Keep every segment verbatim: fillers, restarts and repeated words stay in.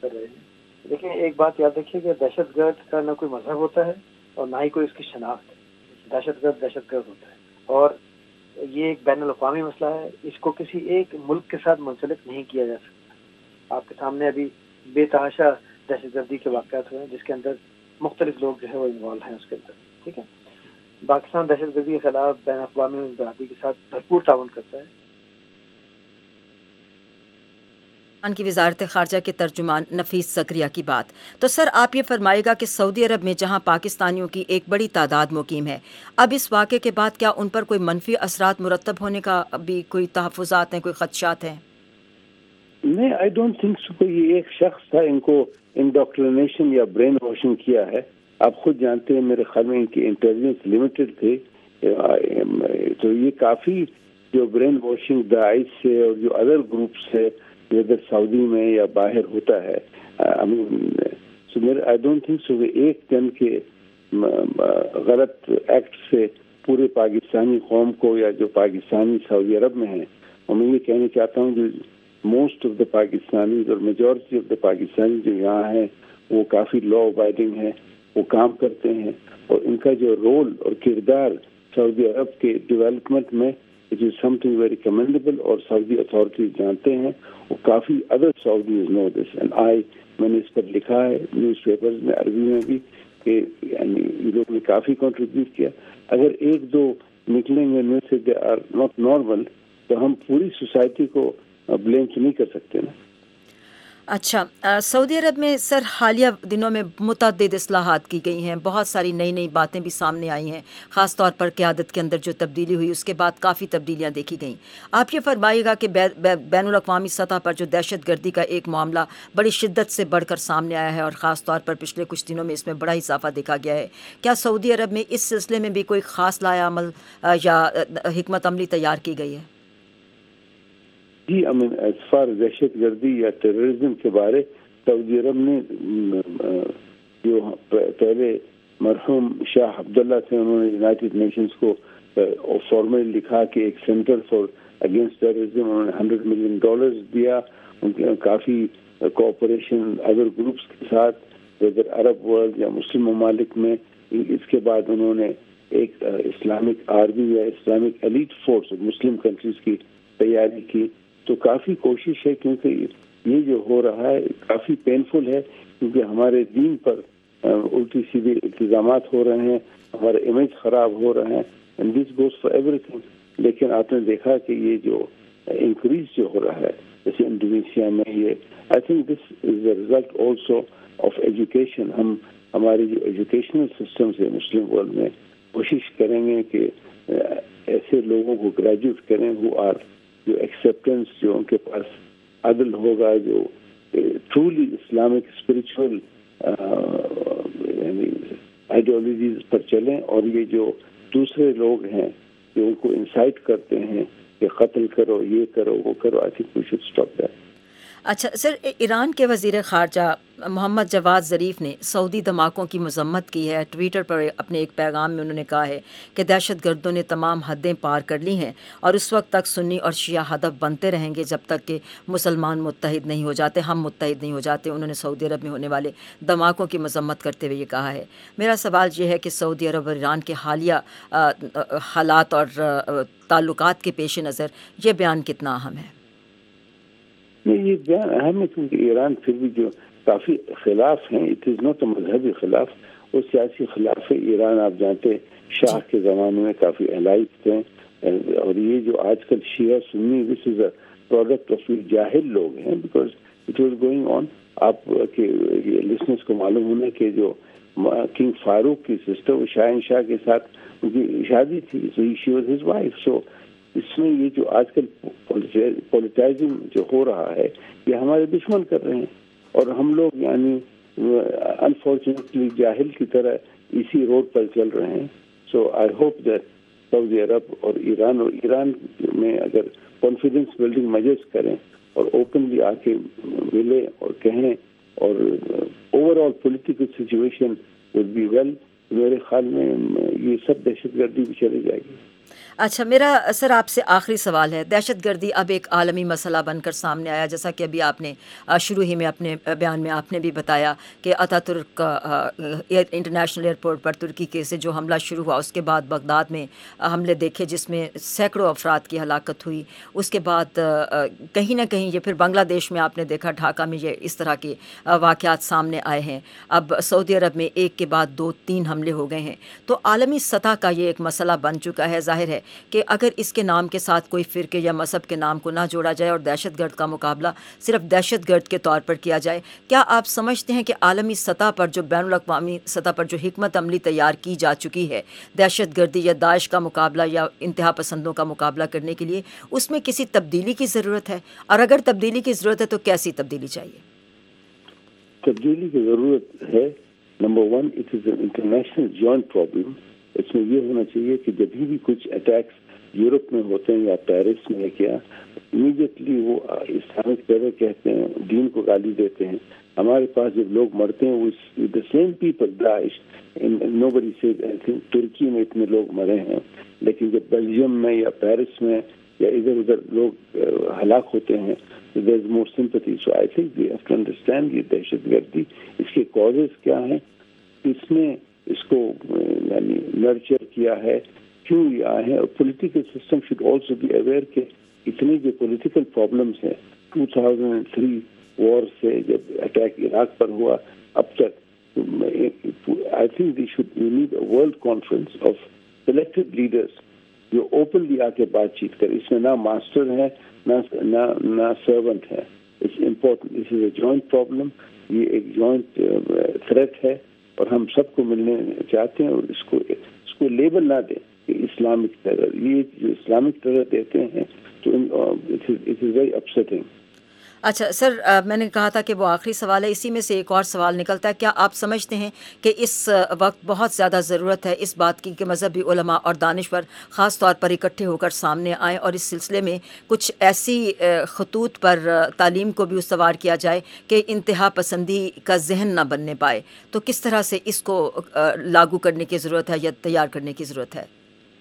کر رہے ہیں، لیکن ایک بات یاد رکھیے کہ دہشت گرد کا نہ کوئی مذہب ہوتا ہے اور نہ ہی کوئی اس کی شناخت ہے. دہشت گرد دہشت گرد ہوتا ہے اور یہ ایک بین الاقوامی مسئلہ ہے، اس کو کسی ایک ملک کے ساتھ منسلک نہیں کیا جا سکتا. آپ کے سامنے ابھی بے تحاشا دہشت گردی کے واقعات ہوئے ہیں جس کے اندر مختلف لوگ جو ہے وہ انوالو ہیں اس کے اندر. ٹھیک ہے، پاکستان دہشت گردی کے خلاف بین الاقوامی برادری کے ساتھ بھرپور تعاون کرتا ہے. ان کی وزارت خارجہ کے ترجمان نفیس زکریا کی بات. تو سر آپ یہ فرمائے گا کہ سعودی عرب میں جہاں پاکستانیوں کی ایک بڑی تعداد مقیم ہے، اب اس واقعے کے بعد کیا ان پر کوئی منفی اثرات مرتب ہونے کا بھی کوئی تحفظات ہیں، کوئی خدشات ہیں؟ نہیں، آئی ڈونٹ تھنک سو. کوئی یہ ایک شخص تھا ان کو انڈوکٹرینیشن یا برین واشنگ کیا ہے. آپ خود جانتے ہیں میرے خیال میں ان کی انٹیلیجنس لمیٹڈ تھے، تو یہ کافی جو برین واشنگ داعش سے اور جو ادر گروپس ہے ادھر سعودی میں یا باہر ہوتا ہے، سو میرے آئی ڈونٹ تھنک سو کہ ایک جن کے غلط ایکٹ سے پورے پاکستانی قوم کو یا جو پاکستانی سعودی عرب میں ہیں، اور میں یہ کہنا چاہتا ہوں جو موسٹ آف دا پاکستانی اور میجورٹی آف دا پاکستانی جو یہاں ہیں وہ کافی لا ابائڈنگ ہیں، وہ کام کرتے ہیں، اور ان کا جو رول اور کردار سعودی عرب کے ڈیولپمنٹ میں it is something very commendable, اور سعودی اتھارٹیز جانتے ہیں، اور کافی other Saudis know this. And I میں نے اس پر لکھا ہے نیوز پیپرز میں، عربی میں بھی، کہ یعنی یہ لوگ نے کافی کنٹریبیوٹ کیا. اگر ایک دو نکلیں گے ان میں سے دے آر ناٹ نارمل تو ہم پوری سوسائٹی کو بلیم تو نہیں کر سکتے نا. اچھا، سعودی عرب میں سر حالیہ دنوں میں متعدد اصلاحات کی گئی ہیں، بہت ساری نئی نئی باتیں بھی سامنے آئی ہیں، خاص طور پر قیادت کے اندر جو تبدیلی ہوئی اس کے بعد کافی تبدیلیاں دیکھی گئیں. آپ یہ فرمائیے گا کہ بین الاقوامی سطح پر جو دہشت گردی کا ایک معاملہ بڑی شدت سے بڑھ کر سامنے آیا ہے اور خاص طور پر پچھلے کچھ دنوں میں اس میں بڑا اضافہ دیکھا گیا ہے، کیا سعودی عرب میں اس سلسلے میں بھی کوئی خاص لائحہ عمل یا حکمت عملی تیار کی گئی ہے؟ جی، امین ایز فار دہشت گردی یا ٹیررزم کے بارے سعودی عرب نے جو پہلے مرحوم شاہ عبداللہ سے انہوں نے یونائٹڈ نیشنز کو فارملی لکھا کہ ایک سینٹر فار اگینسٹ ٹیررزم، انہوں نے ہنڈریڈ ملین ڈالرز دیا. ان کے کافی کوآپریشن ادر گروپس کے ساتھ ویدر عرب ورلڈ یا مسلم ممالک میں. اس کے بعد انہوں نے ایک اسلامک آرمی یا اسلامک ایلیٹ فورس مسلم کنٹریز کی تیاری کی. تو کافی کوشش ہے، کیونکہ یہ جو ہو رہا ہے کافی پینفل ہے، کیونکہ ہمارے دین پر الٹی سیدھے التزامات ہو رہے ہیں، ہمارا امیج خراب ہو رہے ہیں، and this goes for everything. لیکن آپ نے دیکھا کہ یہ جو انکریز جو ہو رہا ہے جیسے انڈونیشیا میں، یہ I think this is a result also of education. ہم ہمارے جو ایجوکیشنل سسٹمز ہے مسلم ورلڈ میں کوشش کریں گے کہ ایسے لوگوں کو گریجویٹ کریں ہو آر جو ایکسیپٹنس، جو ان کے پاس عدل ہوگا، جو ٹرولی اسلامک اسپرچول یعنی آئیڈیالوجیز پر چلیں، اور یہ جو دوسرے لوگ ہیں جو ان کو انسائٹ کرتے ہیں کہ قتل کرو، یہ کرو، وہ کرو، I think we should stop that. اچھا سر، ایران کے وزیر خارجہ محمد جواد ظریف نے سعودی دھماکوں کی مذمت کی ہے. ٹویٹر پر اپنے ایک پیغام میں انہوں نے کہا ہے کہ دہشت گردوں نے تمام حدیں پار کر لی ہیں اور اس وقت تک سنی اور شیعہ ہدف بنتے رہیں گے جب تک کہ مسلمان متحد نہیں ہو جاتے، ہم متحد نہیں ہو جاتے. انہوں نے سعودی عرب میں ہونے والے دھماکوں کی مذمت کرتے ہوئے یہ کہا ہے. میرا سوال یہ ہے کہ سعودی عرب اور ایران کے حالیہ حالات اور تعلقات کے پیش نظر یہ بیان کتنا اہم ہے؟ نہیں، یہ بیان اہم ہے کیونکہ ایران پھر بھی جو کافی خلاف ہیں، اٹ از ناٹ اے مذہبی خلاف، وہ سیاسی خلاف ہے. ایران آپ جانتے شاہ کے زمانے میں کافی الائٹ تھے، اور یہ جو آج کل شیعہ سنی دس از اے پروڈکٹ آف جاہل لوگ ہیں، because it was going on. آپ کے لسنرس کو معلوم ہونا کہ جو کنگ فاروق کی سسٹر وہ شاہن شاہ کے ساتھ ان کی شادی تھی، so she was his wife. So اس میں یہ جو آج کل پولیٹائزنگ جو ہو رہا ہے یہ ہمارے دشمن کر رہے ہیں، اور ہم لوگ یعنی انفارچونیٹلی جاہل کی طرح اسی روڈ پر چل رہے ہیں. سو آئی ہوپ دیٹ سعودی عرب اور ایران اور ایران میں اگر کانفیڈنس بلڈنگ میجرز کریں اور اوپنلی آ کے ملے اور کہیں، اور overall political situation will be well, میرے خیال میں یہ سب دہشت گردی بھی چلی جائے گی. اچھا، میرا سر آپ سے آخری سوال ہے. دہشت گردی اب ایک عالمی مسئلہ بن کر سامنے آیا، جیسا کہ ابھی آپ نے شروع ہی میں اپنے بیان میں آپ نے بھی بتایا کہ اتا ترک انٹرنیشنل ایئرپورٹ پر ترکی کے سے جو حملہ شروع ہوا، اس کے بعد بغداد میں حملے دیکھے جس میں سینکڑوں افراد کی ہلاکت ہوئی. اس کے بعد کہیں نہ کہیں یہ پھر بنگلہ دیش میں آپ نے دیکھا، ڈھاکہ میں یہ اس طرح کے واقعات سامنے آئے ہیں. اب سعودی عرب میں ایک کے بعد دو تین حملے ہو گئے ہیں. تو عالمی سطح کا یہ ایک مسئلہ بن چکا ہے. ظاہر ہے کہ اگر اس کے نام کے ساتھ کوئی فرقے یا مذہب کے نام کو نہ جوڑا جائے اور دہشت گرد کا مقابلہ صرف دہشت گرد کے طور پر کیا جائے، کیا آپ سمجھتے ہیں کہ عالمی سطح پر جو بین الاقوامی سطح پر جو حکمت عملی تیار کی جا چکی ہے دہشت گردی یا داعش کا مقابلہ یا انتہا پسندوں کا مقابلہ کرنے کے لیے، اس میں کسی تبدیلی کی ضرورت ہے؟ اور اگر تبدیلی کی ضرورت ہے تو کیسی تبدیلی چاہیے؟ تبدیلی کی ضرورت ہے. Number one, it is an international joint problem. اس میں یہ ہونا چاہیے کہ جب بھی کچھ اٹیکس یورپ میں ہوتے ہیں یا پیرس میں کیا، امیڈیٹلی وہ اسلامک ٹیرر کہتے ہیں، دین کو گالی دیتے ہیں. ہمارے پاس جب لوگ مرتے ہیں وہ the same people Daesh, nobody says anything. ترکی میں اتنے لوگ مرے ہیں، لیکن جب بیلجیم میں یا پیرس میں یا ادھر ادھر لوگ ہلاک ہوتے ہیں there is more sympathy. So I think we have to understand یہ دہشت گردی، اس کے کازز کیا ہیں، اس نے اس کو یعنی نرچر کیا ہے، کیوں یہ آئے ہیں. اور political system should also be aware کہ اتنے جو پولیٹیکل پرابلمس ہیں two thousand and three war سے جب اٹیک عراق پر ہوا اب تک، I think they should we need a world conference of selected leaders جو اوپنلی آ کے بات چیت کرے. اس میں نہ ماسٹر ہے نہ نہ نہ سرونٹ ہے. It's important, this is a joint problem, یہ ایک جوائنٹ تھریٹ ہے اور ہم سب کو ملنے چاہتے ہیں. اور اس کو اس کو لیبل نہ دیں کہ اسلامک ٹیرر. یہ جو اسلامک ٹیرر دیتے ہیں تو اٹ از ویری اپسیٹنگ. اچھا سر، میں نے کہا تھا کہ وہ آخری سوال ہے، اسی میں سے ایک اور سوال نکلتا ہے. کیا آپ سمجھتے ہیں کہ اس وقت بہت زیادہ ضرورت ہے اس بات کی کہ مذہبی علماء اور دانشور خاص طور پر اکٹھے ہو کر سامنے آئیں اور اس سلسلے میں کچھ ایسی خطوط پر تعلیم کو بھی استوار کیا جائے کہ انتہا پسندی کا ذہن نہ بننے پائے؟ تو کس طرح سے اس کو لاگو کرنے کی ضرورت ہے یا تیار کرنے کی ضرورت ہے؟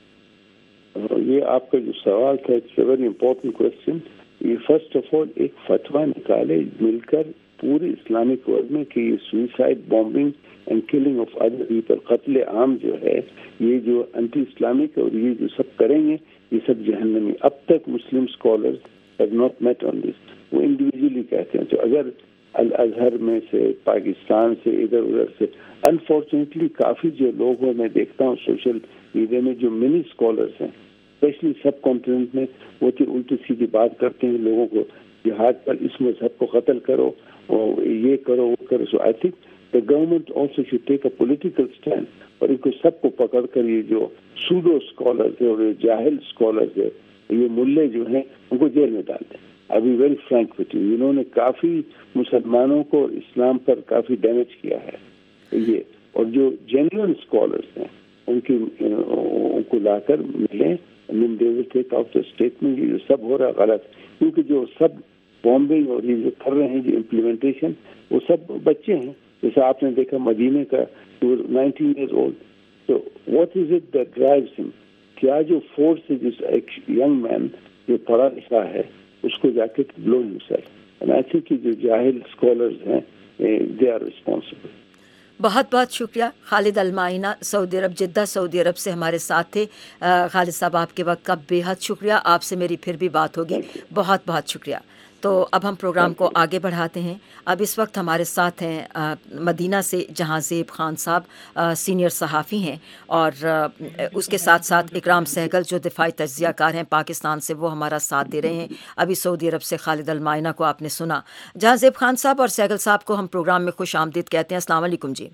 یہ آپ کا جو سوال تھا it's a very important question. یہ فرسٹ آف آل ایک فتویٰ نکالے مل کر پورے اسلامک ورلڈ میں کہ یہ suicide bombing and killing of other people, قتل عام جو ہے، یہ جو انٹی اسلامک اور یہ جو سب کریں گے یہ سب جہنمی. اب تک Muslim scholars have not met on this. وہ انڈیویجولی کہتے ہیں. تو اگر الازہر میں سے، پاکستان سے، ادھر ادھر سے، انفارچونیٹلی کافی جو لوگ ہیں میں دیکھتا ہوں سوشل میڈیا میں جو منی اسکالرس ہیں اسپیشلی سب کانٹیننٹ میں، وہ تو الٹی سیدھی بات کرتے ہیں لوگوں کو جہاد پر، اس مذہب کو قتل کرو اور یہ کرو وہ کرو. So I think the government also should take a political stand اور ان کو سب کو پکڑ کر یہ جو سوڈو اسکالرز ہیں اور یہ جاہل اسکالرز ہیں، یہ ملے جو ہیں ان کو جیل میں ڈال دیں. I be very frank with you, انہوں نے کافی مسلمانوں کو اسلام پر کافی ڈیمیج کیا ہے یہ. اور جو جینوئن اسکالرز ہیں ان کی ان کو لا کر ملیں، من دے ول ٹیک آؤٹ اسٹیٹمنٹ. یہ جو سب ہو رہا ہے غلط، کیونکہ جو سب بامبنگ اور یہ جو کر رہے ہیں جو امپلیمنٹیشن وہ سب بچے ہیں. جیسا آپ نے دیکھا مدینے کا نائنٹین ایئرز اولڈ. تو what is it that drives him? کیا جو فورس ہے جس ایک ینگ مین جو پڑھا لکھا ہے اس کو جا کے blow himself. And I think کہ جو جاہل اسکالرز ہیں دے آر ریسپانسبل. بہت بہت شکریہ. خالد المعینہ سعودی عرب، جدہ سعودی عرب سے ہمارے ساتھ تھے. خالد صاحب آپ کے وقت کا بے حد شکریہ. آپ سے میری پھر بھی بات ہوگی. بہت بہت شکریہ. تو اب ہم پروگرام کو آگے بڑھاتے ہیں. اب اس وقت ہمارے ساتھ ہیں مدینہ سے جہاں زیب خان صاحب سینئر صحافی ہیں، اور اس کے ساتھ ساتھ اکرام سہگل جو دفاعی تجزیہ کار ہیں پاکستان سے، وہ ہمارا ساتھ دے رہے ہیں. ابھی سعودی عرب سے خالد المعینہ کو آپ نے سنا. جہاں زیب خان صاحب اور سہگل صاحب کو ہم پروگرام میں خوش آمدید کہتے ہیں. السلام علیکم. جی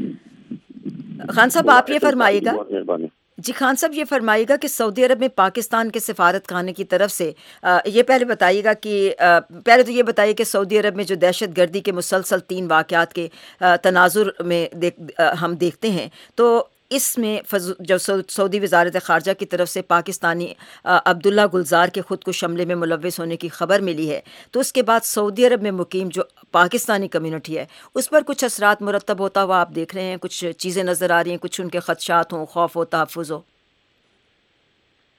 خان صاحب آپ یہ فرمائیے گا جی خان صاحب یہ فرمائیے گا کہ سعودی عرب میں پاکستان کے سفارت خانے کی طرف سے یہ پہلے بتائیے گا کہ پہلے تو یہ بتائیے کہ سعودی عرب میں جو دہشت گردی کے مسلسل تین واقعات کے تناظر میں ہم دیکھتے ہیں، تو اس میں جو سعودی وزارت خارجہ کی طرف سے پاکستانی عبداللہ گلزار کے خود کش حملے میں ملوث ہونے کی خبر ملی ہے، تو اس کے بعد سعودی عرب میں مقیم جو پاکستانی کمیونٹی ہے اس پر کچھ اثرات مرتب ہوتا ہوا آپ دیکھ رہے ہیں؟ کچھ چیزیں نظر آ رہی ہیں، کچھ ان کے خدشات ہوں، خوف ہو، تحفظ ہو؟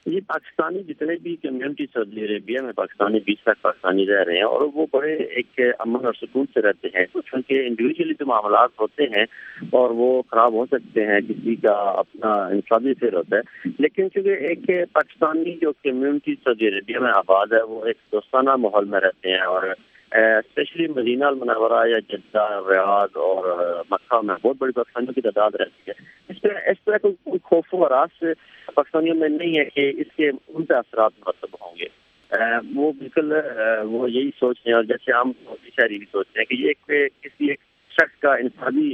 یہ پاکستانی جتنے بھی کمیونٹی سعودی عربیہ میں پاکستانی بیس لاکھ پاکستانی رہ رہے ہیں اور وہ بڑے ایک امن اور سکون سے رہتے ہیں، چونکہ انڈیویجلی جو معاملات ہوتے ہیں اور وہ خراب ہو سکتے ہیں، کسی کا اپنا انفرادی فیل ہوتا ہے، لیکن چونکہ ایک پاکستانی جو کمیونٹی سعودی عربیہ میں آباد ہے وہ ایک دوستانہ ماحول میں رہتے ہیں، اور اسپیشلی مدینہ المنورہ یا جدہ، ریاض اور مکہ میں بہت بڑی پاکستانیوں کی تعداد رہتی ہے۔ اس طرح اس طرح کوئی خوف و ہراس پاکستانیوں میں نہیں ہے کہ اس کے ان پہ اثرات مرتب ہوں گے۔ وہ بالکل وہ یہی سوچتے ہیں، اور جیسے ہم شہری بھی سوچتے ہیں کہ یہ ایک کسی ایک شخص کا انفرادی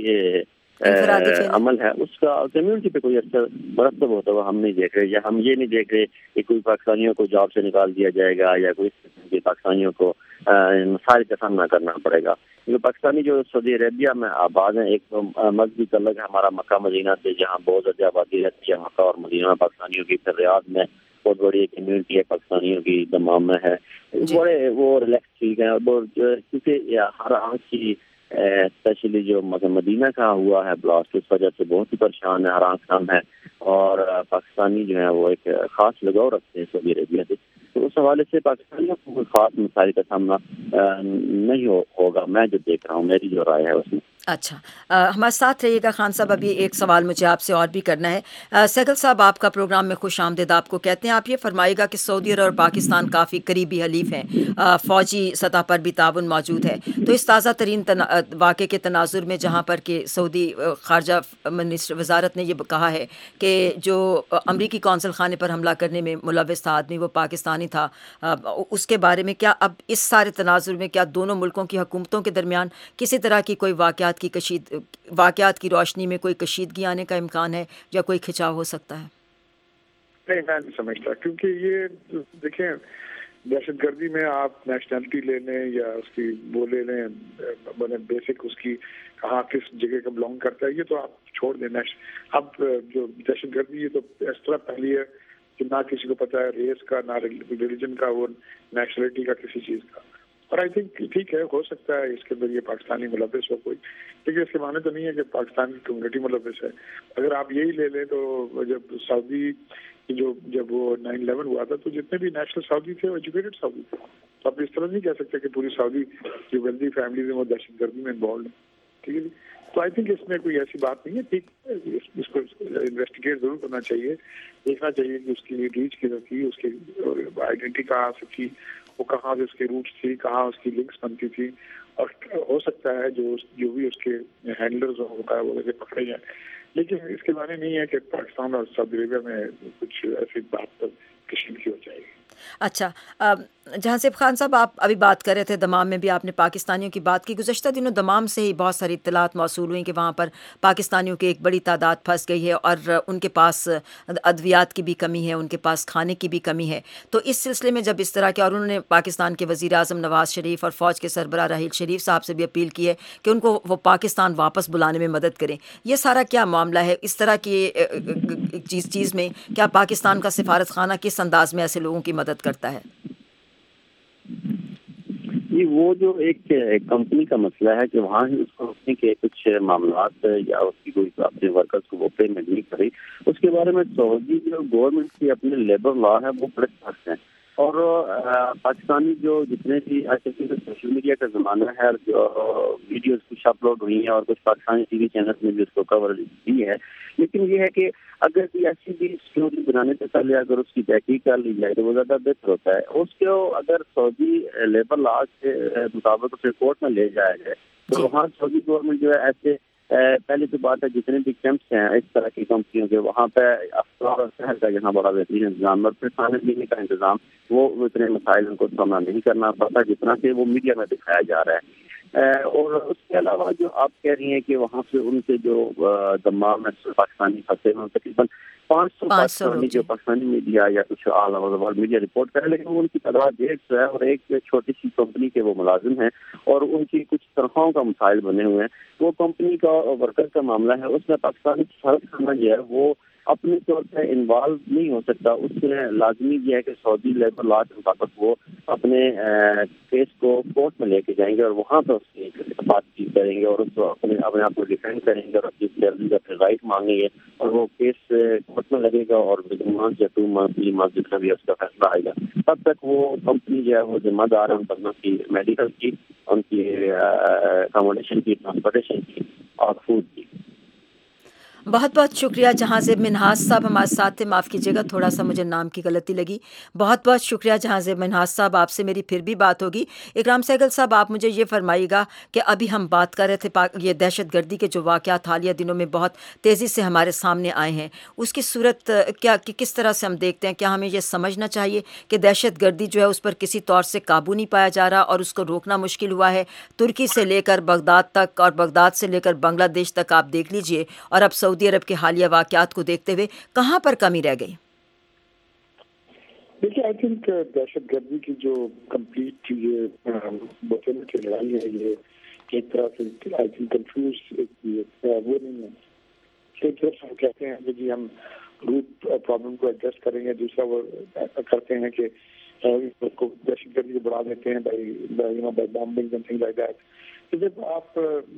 عمل ہے، اس کا کمیونٹی پہ کوئی اثر مرتب ہوتا ہوا ہم نہیں دیکھ رہے، یا ہم یہ نہیں دیکھ رہے کہ کوئی پاکستانیوں کو جاب سے نکال دیا جائے گا یا کوئی اس قسم کے پاکستانیوں کو مسائل کا سامنا کرنا پڑے گا۔ کیونکہ پاکستانی جو سعودی عربیہ میں آباد ہیں، ایک تو مذہبی تعلق ہے ہمارا مکہ مدینہ سے، جہاں بہت زیادہ آبادی رہتی ہے مکہ اور مدینہ میں پاکستانیوں کی، پھر ریاض میں بہت بڑی کمیونٹی ہے پاکستانیوں کی، دمام میں ہے، بڑے وہ ریلیکس ٹھیک ہیں، کیونکہ ہر آنکھ کی اسپیشلی جو مدینہ کا ہوا ہے بلاسٹ، اس وجہ سے بہت ہی پریشان ہے، ہر آنکھ کم ہے، اور پاکستانی جو ہے وہ ایک خاص لگاؤ رکھتے ہیں سعودی عربیہ سے، تو اس حوالے سے پاکستانیوں کو کوئی خاص مسائل کا سامنا نہیں ہوگا، میں جو دیکھ رہا ہوں، میری جو رائے ہے اس میں۔ اچھا، ہمارے ساتھ رہیے گا خان صاحب، ابھی ایک سوال مجھے آپ سے اور بھی کرنا ہے۔ سہگل صاحب، آپ کا پروگرام میں خوش آمدید آپ کو کہتے ہیں۔ آپ یہ فرمائے گا کہ سعودی عرب اور پاکستان کافی قریبی حلیف ہیں، فوجی سطح پر بھی تعاون موجود ہے، تو اس تازہ ترین واقعے کے تناظر میں جہاں پر کہ سعودی خارجہ منسٹر وزارت نے یہ کہا ہے کہ جو امریکی قونصل خانے پر حملہ کرنے میں ملوث تھا آدمی وہ پاکستانی تھا، اس کے بارے میں کیا اب اس سارے تناظر میں کیا دونوں ملکوں کی حکومتوں کے درمیان کسی طرح کی کوئی واقعات کی کشید واقعات کی روشنی میں کوئی کشیدگی آنے کا امکان ہے یا کوئی کھچاؤ ہو سکتا ہے؟ نہیں، میں نہیں سمجھتا، کیونکہ یہ دیکھیں دہشت گردی میں آپ نیشنلٹی لے لیں یا اس کی وہ لے لیں، بیسک اس کی کہاں کس جگہ کا بلانگ کرتا ہے، یہ تو آپ چھوڑ دیں۔ اب جو دہشت گردی یہ تو اس طرح پھیلی ہے کہ نہ کسی کو پتا ہے ریس کا، نہ ریلیجن کا، وہ نیشنلٹی کا، کسی چیز کا۔ اور آئی تھنک ٹھیک ہے، ہو سکتا ہے اس کے اندر یہ پاکستانی ملوث ہو کوئی، لیکن اس کے معنی تو نہیں ہے کہ پاکستان کی کمیونٹی ملوث ہے۔ اگر آپ یہی لے لیں تو جب سعودی جو جب وہ نائن الیون ہوا تھا تو جتنے بھی نیشنل سعودی تھے وہ ایجوکیٹڈ سعودی تھے، تو آپ اس طرح نہیں کہہ سکتے کہ پوری سعودی جو ویلدی فیملیز ہیں وہ دہشت گردی میں انوالوڈ ہیں، ٹھیک ہے جی۔ تو آئی تھنک اس میں کوئی ایسی بات نہیں ہے، ٹھیک اس کو انویسٹیگیٹ ضرور کرنا چاہیے، دیکھنا چاہیے کہ اس کی ریچ کدھر تھی، اس کی آئیڈینٹی کہاں سے تھی، وہ کہاں سے اس کے روٹس تھی، کہاں اس کی لنکس بنتی تھی، اور ہو سکتا ہے جو جو بھی اس کے ہینڈلرز ہوتا ہے وہ ویسے پکڑے جائیں، لیکن اس کے معنی نہیں ہے کہ پاکستان اور سعودی عربیہ میں کچھ ایسی بات پر کشیدگی ہو جائے گی۔ اچھا، جہاں سے خان صاحب آپ ابھی بات کر رہے تھے دمام میں بھی آپ نے پاکستانیوں کی بات کی، گزشتہ دنوں دمام سے ہی بہت ساری اطلاعات موصول ہوئیں کہ وہاں پر پاکستانیوں کی ایک بڑی تعداد پھنس گئی ہے اور ان کے پاس ادویات کی بھی کمی ہے، ان کے پاس کھانے کی بھی کمی ہے، تو اس سلسلے میں جب اس طرح کے، اور انہوں نے پاکستان کے وزیر اعظم نواز شریف اور فوج کے سربراہ راحیل شریف صاحب سے بھی اپیل کی ہے کہ ان کو وہ پاکستان واپس بلانے میں مدد کریں، یہ سارا کیا معاملہ ہے؟ اس طرح کی چیز چیز میں کیا پاکستان کا سفارت خانہ کس انداز میں ایسے لوگوں کی مدد کرتا ہے؟ جی، وہ جو ایک کمپنی کا مسئلہ ہے کہ وہاں ہی اس کمپنی کے کچھ معاملات یا اس کی کوئی اپنے ورکرز کو وہ پیمنٹ نہیں کری، اس کے بارے میں سعودی جو گورنمنٹ کی اپنے لیبر لا ہے وہ بڑے سخت ہیں، اور پاکستانی جو جتنے بھی سوشل میڈیا کا زمانہ ہے، جو ویڈیوز کچھ اپلوڈ ہوئی ہیں اور کچھ پاکستانی ٹی وی چینل میں بھی اس کو کور دی ہے، لیکن یہ ہے کہ اگر کوئی ایسی بھی اسٹوری بنانے سے پہلے اگر اس کی تحقیق کر لی جائے تو وہ زیادہ بہتر ہوتا ہے۔ اس کو اگر سعودی لیبر لا کے مطابق اسے کورٹ میں لے جایا جائے تو وہاں سعودی گورنمنٹ جو ہے ایسے پہلی تو بات ہے جتنے بھی کیمپس ہیں اس طرح کی کمپنیوں کے، وہاں پہ افطار اور سحر کا یہاں بڑا بہترین انتظام اور پھر کھانے پینے کا انتظام، وہ اتنے مسائل ان کو سامنا نہیں کرنا پڑتا جتنا کہ وہ میڈیا میں دکھایا جا رہا ہے۔ اور اس کے علاوہ جو آپ کہہ رہی ہیں کہ وہاں سے ان کے جو دمام میں پاکستانی پھنسے ہیں تقریباً پانچ سو پاکستانی جو پاکستانی میڈیا یا کچھ all over world media report کرے، لیکن ان کی تعداد ڈیڑھ سو ہے اور ایک چھوٹی سی کمپنی کے وہ ملازم ہیں اور ان کی کچھ تنخواہوں کا مسائل بنے ہوئے ہیں۔ وہ کمپنی کا ورکر کا معاملہ ہے، اس میں پاکستانی سفارت خانہ جو ہے وہ اپنے طور پہ انوالو نہیں ہو سکتا، اس میں لازمی یہ ہے کہ سعودی لیبر لا کے مطابق وہ اپنے کیس کو کورٹ میں لے کے جائیں گے اور وہاں پہ اس کی بات چیت کریں گے اور اس کو اپنے اپنے آپ کو ڈیفینڈ کریں گے اور اپنی سیلری کا اپنے رائٹ مانگیں گے اور وہ کیس کورٹ میں لگے گا اور منتھ یا ٹو منتھ تھری منتھ جتنا بھی اس کا فیصلہ آئے گا تب تک وہ کمپنی جو ہے وہ ذمہ دار ہے ان پر کی میڈیکل کی، ان کی اکاموڈیشن کی، ٹرانسپورٹیشن کی اور فوڈ کی۔ بہت بہت شکریہ جہاں زیب منہاس صاحب ہمارے ساتھ تھے، معاف کیجیے گا تھوڑا سا مجھے نام کی غلطی لگی۔ بہت بہت شکریہ جہاں زیب منہاس صاحب، آپ سے میری پھر بھی بات ہوگی۔ اکرام سہگل صاحب، آپ مجھے یہ فرمائیے گا کہ ابھی ہم بات کر رہے تھے یہ دہشت گردی کے جو واقعات حالیہ دنوں میں بہت تیزی سے ہمارے سامنے آئے ہیں، اس کی صورت کیا کہ کس طرح سے ہم دیکھتے ہیں؟ کیا ہمیں یہ سمجھنا چاہیے کہ دہشت گردی جو ہے اس پر کسی طور سے قابو نہیں پایا جا رہا اور اس کو روکنا مشکل ہوا ہے؟ ترکی سے لے کر بغداد تک اور بغداد سے لے کر بنگلہ دیش تک آپ دیکھ لیجئے، اور اب سعودی عرب کے حالیہ واقعات کو دیکھتے ہوئے کہاں پر کمی رہ گئی؟ دیکھیے، آئی تھنک دہشت گردی کی جو کمپلیٹ یہ بچنے کی لڑائی ہے، یہ ایک طرح سے آئی تھنک کنفیوز وہ نہیں ہے۔ ایک طرف ہم کہتے ہیں کہ جی ہم روٹ پرابلم کو ایڈریس کریں گے، دوسرا وہ کرتے ہیں کہ اس کو دہشت گردی کو بڑھا دیتے ہیں by by bombing and thing like that. تو جب آپ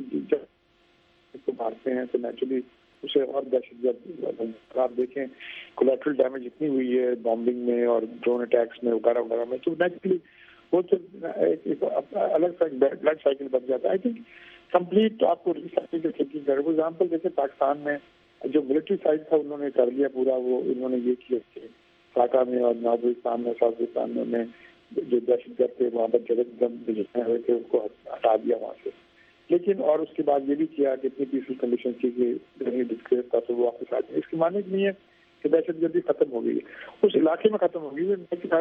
جب کو مارتے ہیں تو نیچرلی اسے اور دہشت گرد آپ دیکھیں کولیٹرل ڈیمیج اتنی ہوئی ہے بامبنگ میں اور ڈرون اٹیکس میں وغیرہ وغیرہ میں، تو نیچرلی وہ تو الگ سا بلڈ سائیکل بن جاتا ہے۔ آئی تھنک کمپلیٹ آپ کو ریسائیکل کی تھنکنگ کرے۔ فار ایگزامپل جیسے پاکستان میں جو ملٹری سائڈ تھا انہوں نے کر لیا پورا، وہ انہوں نے یہ کیا کہ فاقہ میں اور نازوستان میں سازوستان میں انہوں نے جو دہشت گرد تھے وہاں پر جگہ دم جتنے ہوئے تھے ان کو ہٹا دیا وہاں سے، لیکن اور اس کے بعد یہ بھی کیا کہ اتنی پیسفل کنڈیشن کی کہ ڈسکریس تھا تو وہ واپس آ گئے۔ اس کی معنی نہیں ہے کہ دہشت گردی ختم ہو گئی ہے، اس علاقے میں ختم ہو گئی ہے،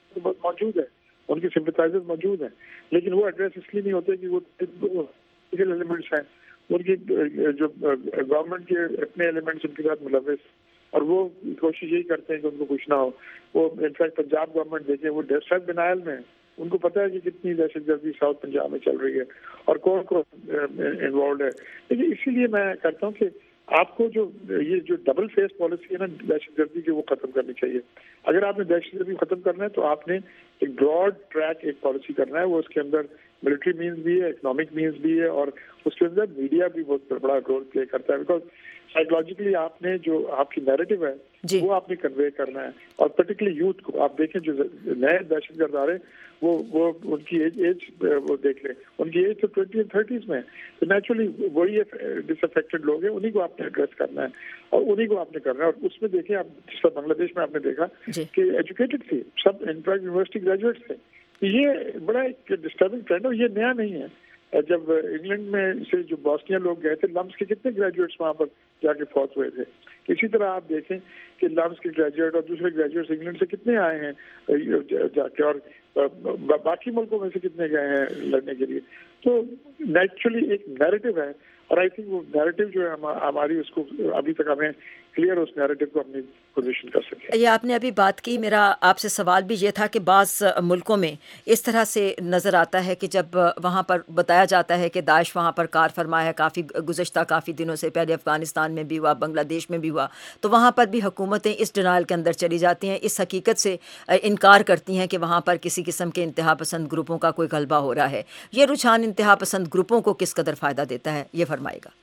موجود ہے، ان کے سمپتھائزر موجود ہیں، لیکن وہ ایڈریس اس لیے نہیں ہوتے کہ وہ ایلیمنٹس ہیں، ان کی جو گورنمنٹ کے اپنے ایلیمنٹس ان کے ساتھ ملوث، اور وہ کوشش یہی کرتے ہیں کہ ان کو کچھ نہ ہو۔ وہ انفیکٹ پنجاب گورنمنٹ دیکھیں وہ سیلف ڈینائل میں، ان کو پتہ ہے کہ کتنی دہشت گردی ساؤتھ پنجاب میں چل رہی ہے اور کون کون انوالوڈ ہے۔ لیکن اسی لیے میں کہتا ہوں کہ آپ کو جو یہ جو ڈبل فیس پالیسی ہے نا دہشت گردی کی، وہ ختم کرنی چاہیے۔ اگر آپ نے دہشت گردی ختم کرنا ہے تو آپ نے ایک براڈ ٹریک ایک پالیسی کرنا ہے، وہ اس کے اندر ملٹری مینز بھی ہے، اکنامک مینز بھی ہے، اور اس کے اندر میڈیا بھی بہت بڑا رول پلے کرتا ہے، بیکاز سائیکولوجیکلی آپ نے جو آپ کی نیریٹو ہے جی وہ آپ نے کنوے کرنا ہے، اور پرٹیکولرلی یوتھ کو آپ دیکھیں جو نئے دہشت گرد آ رہے ہیں وہ وہ ان کی ایج ایج وہ دیکھ لیں، ان کی ایج تو ٹوینٹی اینڈ تھرٹیز میں، تو نیچرلی وہی ڈس افیکٹڈ لوگ ہیں، انہیں کو آپ نے ایڈریس کرنا ہے اور انہیں کو آپ نے کرنا ہے۔ اور اس میں دیکھیں آپ جس طرح بنگلہ دیش میں آپ نے دیکھا کہ ایجوکیٹڈ تھے سب، انفیکٹ یونیورسٹی گریجویٹس تھے، تو یہ بڑا ایک ڈسٹربنگ ٹرینڈ ہے، یہ نیا نہیں ہے۔ جب انگلینڈ میں سے جو بوسنیا لوگ گئے تھے، لمس کے کتنے گریجویٹس وہاں پر جا کے فوت ہوئے تھے۔ اسی طرح آپ دیکھیں کہ لمس کے گریجویٹ اور دوسرے گریجویٹس انگلینڈ سے کتنے آئے ہیں جا کے، اور باقی ملکوں میں سے کتنے گئے ہیں لڑنے کے لیے۔ تو نیچرلی ایک نیریٹو ہے، اور آئی تھنک وہ نیریٹو جو ہے ہماری اس کو ابھی تک ہمیں کلیئر اس نیریٹو کو اپنی پوزیشن کر سکیں۔ یہ آپ نے ابھی بات کی، میرا آپ سے سوال بھی یہ تھا کہ بعض ملکوں میں اس طرح سے نظر آتا ہے کہ جب وہاں پر بتایا جاتا ہے کہ داعش وہاں پر کار فرما ہے، کافی گزشتہ کافی دنوں سے پہلے افغانستان میں بھی ہوا، بنگلہ دیش میں بھی ہوا، تو وہاں پر بھی حکومتیں اس ڈینائل کے اندر چلی جاتی ہیں، اس حقیقت سے انکار کرتی ہیں کہ وہاں پر کسی قسم کے انتہا پسند گروپوں کا کوئی غلبہ ہو رہا ہے۔ یہ رجحان انتہا پسند گروپوں کو کس قدر فائدہ دیتا ہے، یہ فرمائے گا۔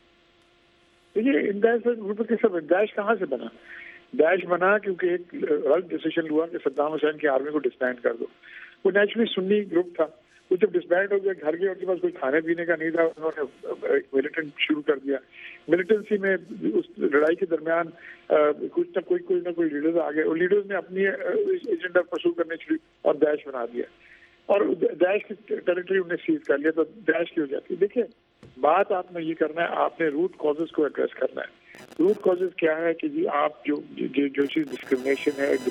دیکھیے انتہا پسند گروپ کے سب داعش کہاں سے بنا؟ داعش بنا کیونکہ ایک غلط ڈیسیژن ہوا کہ صدام حسین کی آرمی کو ڈسبینڈ کر دو۔ وہ نیچرلی سنی گروپ تھا، وہ جب ڈسبینڈ ہو گیا گھر گئے، ان کے پاس کوئی کھانے پینے کا نہیں تھا، انہوں نے ملیٹنٹ شروع کر دیا۔ ملیٹنسی میں اس لڑائی کے درمیان کچھ نہ کوئی کوئی نہ کوئی لیڈرز آ گئے، اور لیڈرز نے اپنی ایجنڈا پرسو کرنے شروع اور داعش بنا دیا، اور داعش کی ٹیریٹری انہیں سیز کر لیا، تو داعش کی ہو جاتی ہے۔ دیکھیں بات آپ نے یہ کرنا ہے، آپ نے روٹ کازز کو ایڈریس کرنا ہے۔ روٹ کازز کیا ہے کہ جی آپ جو جو چیز ڈسکریمنیشن ہے،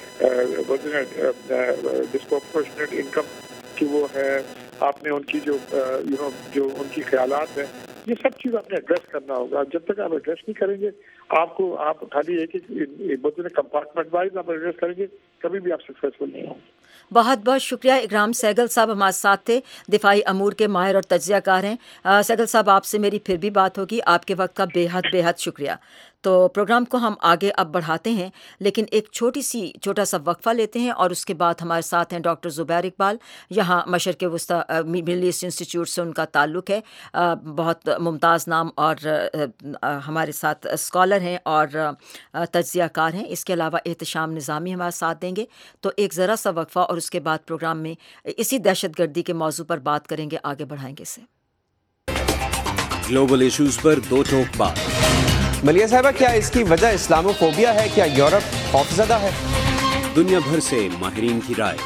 ڈسپروپورشنیٹ انکم کی وہ ہے، آپ نے ان کی جو یو نو جو ان کی خیالات ہیں، یہ سب چیز آپ نے ایڈریس کرنا ہوگا۔ جب تک آپ ایڈریس نہیں کریں گے، آپ کو آپ خالی ایک ایک کمپارٹمنٹ وائز آپ ایڈریس کریں گے، کبھی بھی آپ سکسیسفل نہیں ہوں گے۔ بہت بہت شکریہ اکرام سہگل صاحب ہمارے ساتھ تھے، دفاعی امور کے ماہر اور تجزیہ کار ہیں. سہگل صاحب آپ سے میری پھر بھی بات ہوگی. آپ کے وقت کا بے حد بے حد شکریہ. تو پروگرام کو ہم آگے اب بڑھاتے ہیں، لیکن ایک چھوٹی سی چھوٹا سا وقفہ لیتے ہیں اور اس کے بعد ہمارے ساتھ ہیں ڈاکٹر زبیر اقبال. یہاں مشرق وسطی مڈل ایسٹ انسٹیٹیوٹ سے ان کا تعلق ہے. بہت ممتاز نام اور ہمارے ساتھ اسکالر ہیں اور تجزیہ کار ہیں. اس کے علاوہ احتشام نظامی ہمارے ساتھ دیں گے. تو ایک ذرا سا وقفہ اور اس کے بعد پروگرام میں اسی دہشت گردی کے موضوع پر بات کریں گے، آگے بڑھائیں گے اسے. گلوبل ایشوز پر دو ٹوک بات. ملیہ صاحبہ، کیا اس کی وجہ اسلامو فوبیا ہے؟ کیا یورپ خوفزدہ ہے؟ دنیا بھر سے ماہرین کی رائے.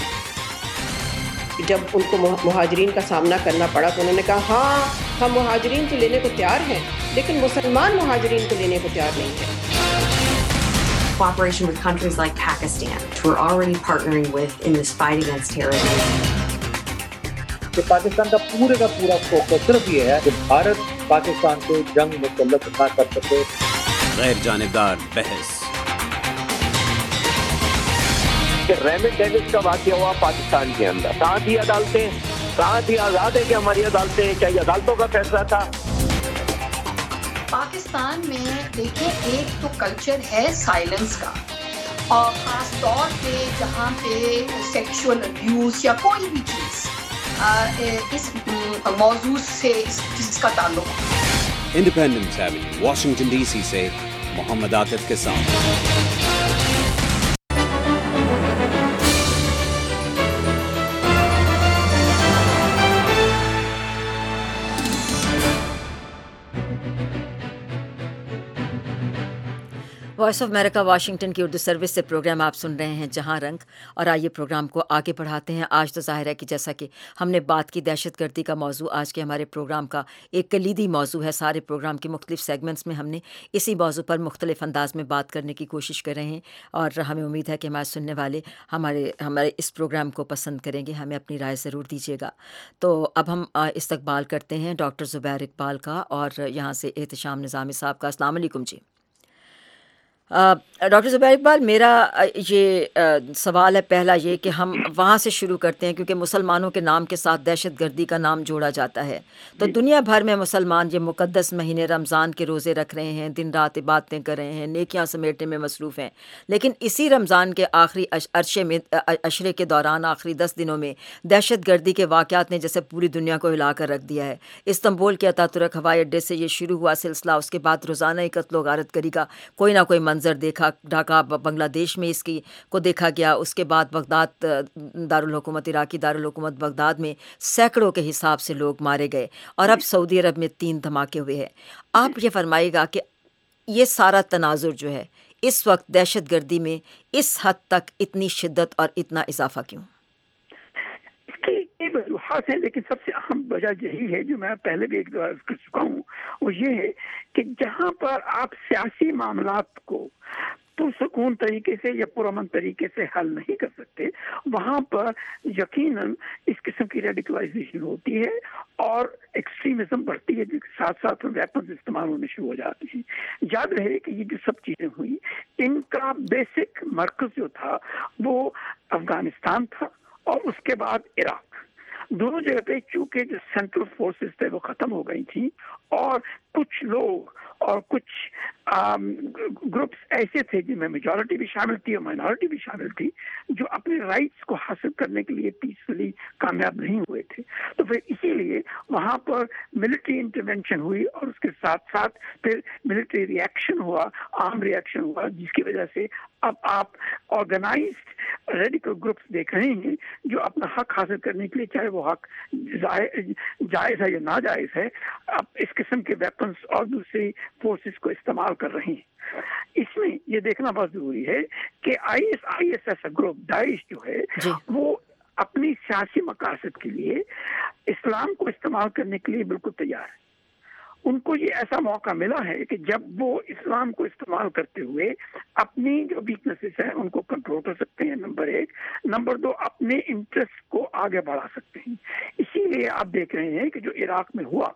جب ان کو مہاجرین کا سامنا کرنا پڑا تو انہوں نے کہا ہاں ہم مہاجرین تو لینے کو تیار ہیں، لیکن مسلمان مہاجرین کو لینے کو تیار نہیں ہیں. Cooperation with countries like Pakistan, which we're already partnering with in this fight against terrorism. کہ پاکستان کا پورے کا پورا فوکس صرف یہ ہے کہ بھارت پاکستان کو جنگ مسلط نہ کر سکے. غیر جانبدار بحث. کہ ریمنڈ ڈیوس کا واقعہ ہوا پاکستان کے اندر، کہاں تھی عدالتیں؟ کہاں تھی آزاد ہے کہ ہماری عدالتیں؟ کیا یہ عدالتوں کا فیصلہ تھا؟ پاکستان میں دیکھیں ایک تو کلچر ہے سائلنس کا، اور خاص طور پہ جہاں پہ سیکشول ابیوز یا کوئی بھی چیز اس موضوع سے جس کا تعلق ہے. Independence Avenue, Washington D C سے محمد عاطف کے ساتھ. وائس آف امریکہ واشنگٹن کی اردو سروس سے پروگرام آپ سن رہے ہیں جہاں رنگ. اور آئیے پروگرام کو آگے بڑھاتے ہیں. آج تو ظاہر ہے کہ جیسا کہ ہم نے بات کی، دہشت گردی کا موضوع آج کے ہمارے پروگرام کا ایک کلیدی موضوع ہے. سارے پروگرام کے مختلف سیگمنٹس میں ہم نے اسی موضوع پر مختلف انداز میں بات کرنے کی کوشش کر رہے ہیں، اور ہمیں امید ہے کہ ہمارے سننے والے ہمارے ہمارے اس پروگرام کو پسند کریں گے. ہمیں اپنی رائے ضرور دیجیے گا. تو اب ہم استقبال کرتے ہیں ڈاکٹر زبیر اقبال کا اور یہاں سے احتشام نظامی صاحب کا. السلام علیکم جی. ڈاکٹر زبیر اقبال، میرا یہ سوال ہے پہلا یہ کہ ہم وہاں سے شروع کرتے ہیں کیونکہ مسلمانوں کے نام کے ساتھ دہشت گردی کا نام جوڑا جاتا ہے. تو دنیا بھر میں مسلمان یہ مقدس مہینے رمضان کے روزے رکھ رہے ہیں، دن رات عبادتیں کر رہے ہیں، نیکیاں سمیٹنے میں مصروف ہیں. لیکن اسی رمضان کے آخری عرصے میں عشرے کے دوران آخری دس دنوں میں دہشت گردی کے واقعات نے جیسے پوری دنیا کو ہلا کر رکھ دیا ہے. استنبول کے اتاتورک ہوائی اڈے سے یہ شروع ہوا سلسلہ، اس کے بعد روزانہ ہی قتل و غارت گری کا کوئی نہ کوئی منظر دیکھا. ڈھاکہ بنگلہ دیش میں اس کی کو دیکھا گیا. اس کے بعد بغداد دارالحکومت عراقی دارالحکومت بغداد میں سینکڑوں کے حساب سے لوگ مارے گئے، اور اب سعودی عرب میں تین دھماکے ہوئے ہیں. آپ یہ فرمائیے گا کہ یہ سارا تناظر جو ہے اس وقت دہشت گردی میں اس حد تک اتنی شدت اور اتنا اضافہ کیوں؟ وجوہات ہیں، لیکن سب سے اہم وجہ یہی ہے جو میں پہلے بھی ایک دفعہ کر چکا ہوں، وہ یہ ہے کہ جہاں پر آپ سیاسی معاملات کو پرسکون طریقے سے یا پرامن طریقے سے حل نہیں کر سکتے، وہاں پر یقیناً اس قسم کی ریڈیکلائزیشن ہوتی ہے اور ایکسٹریمزم بڑھتی ہے، جس کے ساتھ ساتھ ویپنز استعمال ہونے شروع ہو جاتے ہیں. یاد رہے کہ یہ جو سب چیزیں ہوئی، ان کا بیسک مرکز جو تھا وہ افغانستان تھا اور اس کے بعد عراق. دونوں جگہ پہ چونکہ جو سینٹرل فورسز تھے وہ ختم ہو گئی تھیں، اور کچھ لوگ اور کچھ گروپس ایسے تھے جن میں میجورٹی بھی شامل تھی اور مائنورٹی بھی شامل تھی، جو اپنے رائٹس کو حاصل کرنے کے لیے پیسفلی کامیاب نہیں ہوئے تھے. تو پھر اسی لیے وہاں پر ملٹری انٹرونشن ہوئی، اور اس کے ساتھ ساتھ پھر ملٹری ریئیکشن ہوا، عام ریئیکشن ہوا، جس کی وجہ سے اب آپ آرگنائزڈ ریڈیکل گروپس دیکھ رہے ہیں جو اپنا حق حاصل کرنے کے لیے، چاہے وہ حق جائز ہے یا ناجائز ہے، اب اس قسم کے ویپنز اور دوسری فورسز کو استعمال کر رہے ہیں. اس میں یہ دیکھنا بہت ضروری ہے کہ آئی ایس آئی ایس ایسا گروپ داعش جو ہے وہ اپنی سیاسی مقاصد کے لیے اسلام کو استعمال کرنے کے لیے بالکل تیار ہے. ان کو یہ ایسا موقع ملا ہے کہ جب وہ اسلام کو استعمال کرتے ہوئے اپنی جو ویکنسز ہیں ان کو کنٹرول کر سکتے ہیں، نمبر ایک. نمبر دو، اپنے انٹرسٹ کو آگے بڑھا سکتے ہیں. اسی لیے آپ دیکھ رہے ہیں کہ جو عراق میں ہوا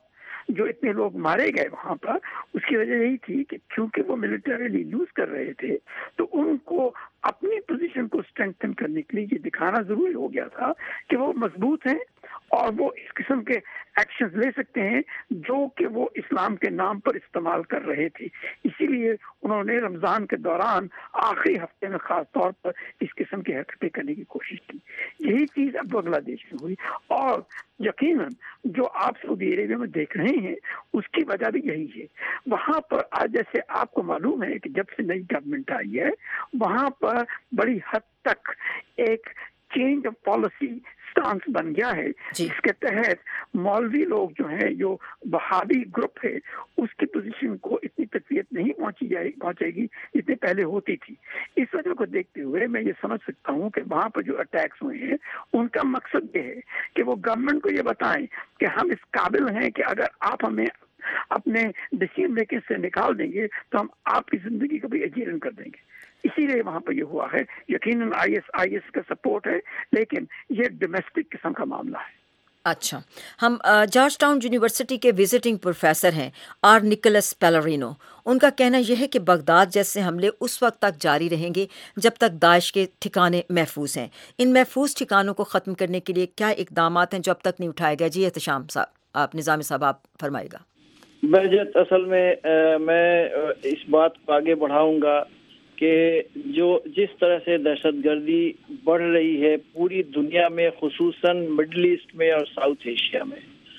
جو اتنے لوگ مارے گئے وہاں پر، اس کی وجہ یہی تھی کہ کیونکہ وہ ملٹریلی یوز کر رہے تھے تو ان کو اپنی پوزیشن کو اسٹرینتھن کرنے کے لیے یہ دکھانا ضروری ہو گیا تھا کہ وہ مضبوط ہیں اور وہ اس قسم کے ایکشنز لے سکتے ہیں جو کہ وہ اسلام کے نام پر استعمال کر رہے تھے. اسی لیے انہوں نے رمضان کے دوران آخری ہفتے میں خاص طور پر اس قسم کی حرکتیں کرنے کی کوشش کی. یہی چیز اب بنگلہ دیش میں ہوئی اور یقیناً جو آپ سعودی عربیہ میں دیکھ رہے ہیں اس کی وجہ بھی یہی ہے. وہاں پر آج جیسے آپ کو معلوم ہے کہ جب سے نئی گورنمنٹ آئی ہے وہاں پر بڑی حد تک ایک چینج آف پالیسی سٹانس بن گیا ہے جس کے تحت مولوی لوگ جو ہیں جو وہابی گروپ ہے اس کی پوزیشن کو اتنی تقویت نہیں پہنچی جائے پہنچے گی جتنی پہلے ہوتی تھی. اس وجہ کو دیکھتے ہوئے میں یہ سمجھ سکتا ہوں کہ وہاں پر جو اٹیکس ہوئے ہیں ان کا مقصد یہ ہے کہ وہ گورنمنٹ کو یہ بتائیں کہ ہم اس قابل ہیں کہ اگر آپ ہمیں اپنے ڈیسیژن میکنگ سے نکال دیں گے تو ہم آپ کی زندگی کو بھی اجیرن کر دیں گے. اسی لیے وہاں پہ یہ ہوا ہے. یقیناً آئی ایس آئی ایس کا سپورٹ ہے لیکن یہ ڈومیسٹک قسم کا معاملہ ہے. اچھا، ہم جارج ٹاؤن یونیورسٹی کے وزٹنگ پروفیسر ہیں آر نکولس پیلرینو. ان کا کہنا یہ ہے کہ بغداد جیسے حملے اس وقت تک جاری رہیں گے جب تک داعش کے ٹھکانے محفوظ ہیں. ان محفوظ ٹھکانوں کو ختم کرنے کے لیے کیا اقدامات ہیں جو اب تک نہیں اٹھائے گئے؟ جی احتشام صاحب، آپ نظام صاحب آپ فرمائے گا. بہجت، اصل میں میں اس بات کو آگے بڑھاؤں گا کہ جو جس طرح سے دہشت گردی بڑھ رہی ہے پوری دنیا میں، خصوصاً مڈل ایسٹ میں اور ساؤتھ ایشیا میں،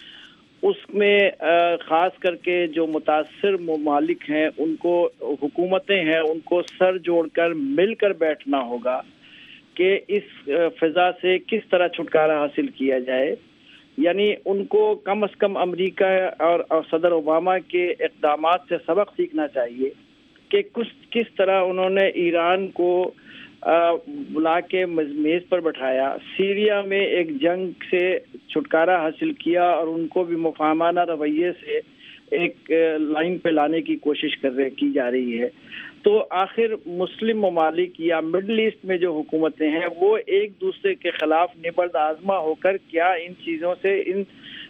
اس میں خاص کر کے جو متاثر ممالک ہیں ان کو، حکومتیں ہیں، ان کو سر جوڑ کر مل کر بیٹھنا ہوگا کہ اس فضا سے کس طرح چھٹکارا حاصل کیا جائے. یعنی ان کو کم از کم امریکہ اور صدر اوباما کے اقدامات سے سبق سیکھنا چاہیے کہ کچھ کس طرح انہوں نے ایران کو بلا کے میز پر بٹھایا، سیریا میں ایک جنگ سے چھٹکارا حاصل کیا اور ان کو بھی مفاہمانہ رویے سے ایک لائن پہ لانے کی کوشش کر رہے کی جا رہی ہے. تو آخر مسلم ممالک یا مڈل ایسٹ میں جو حکومتیں ہیں وہ ایک دوسرے کے خلاف نبرد آزما ہو کر کیا ان چیزوں سے، ان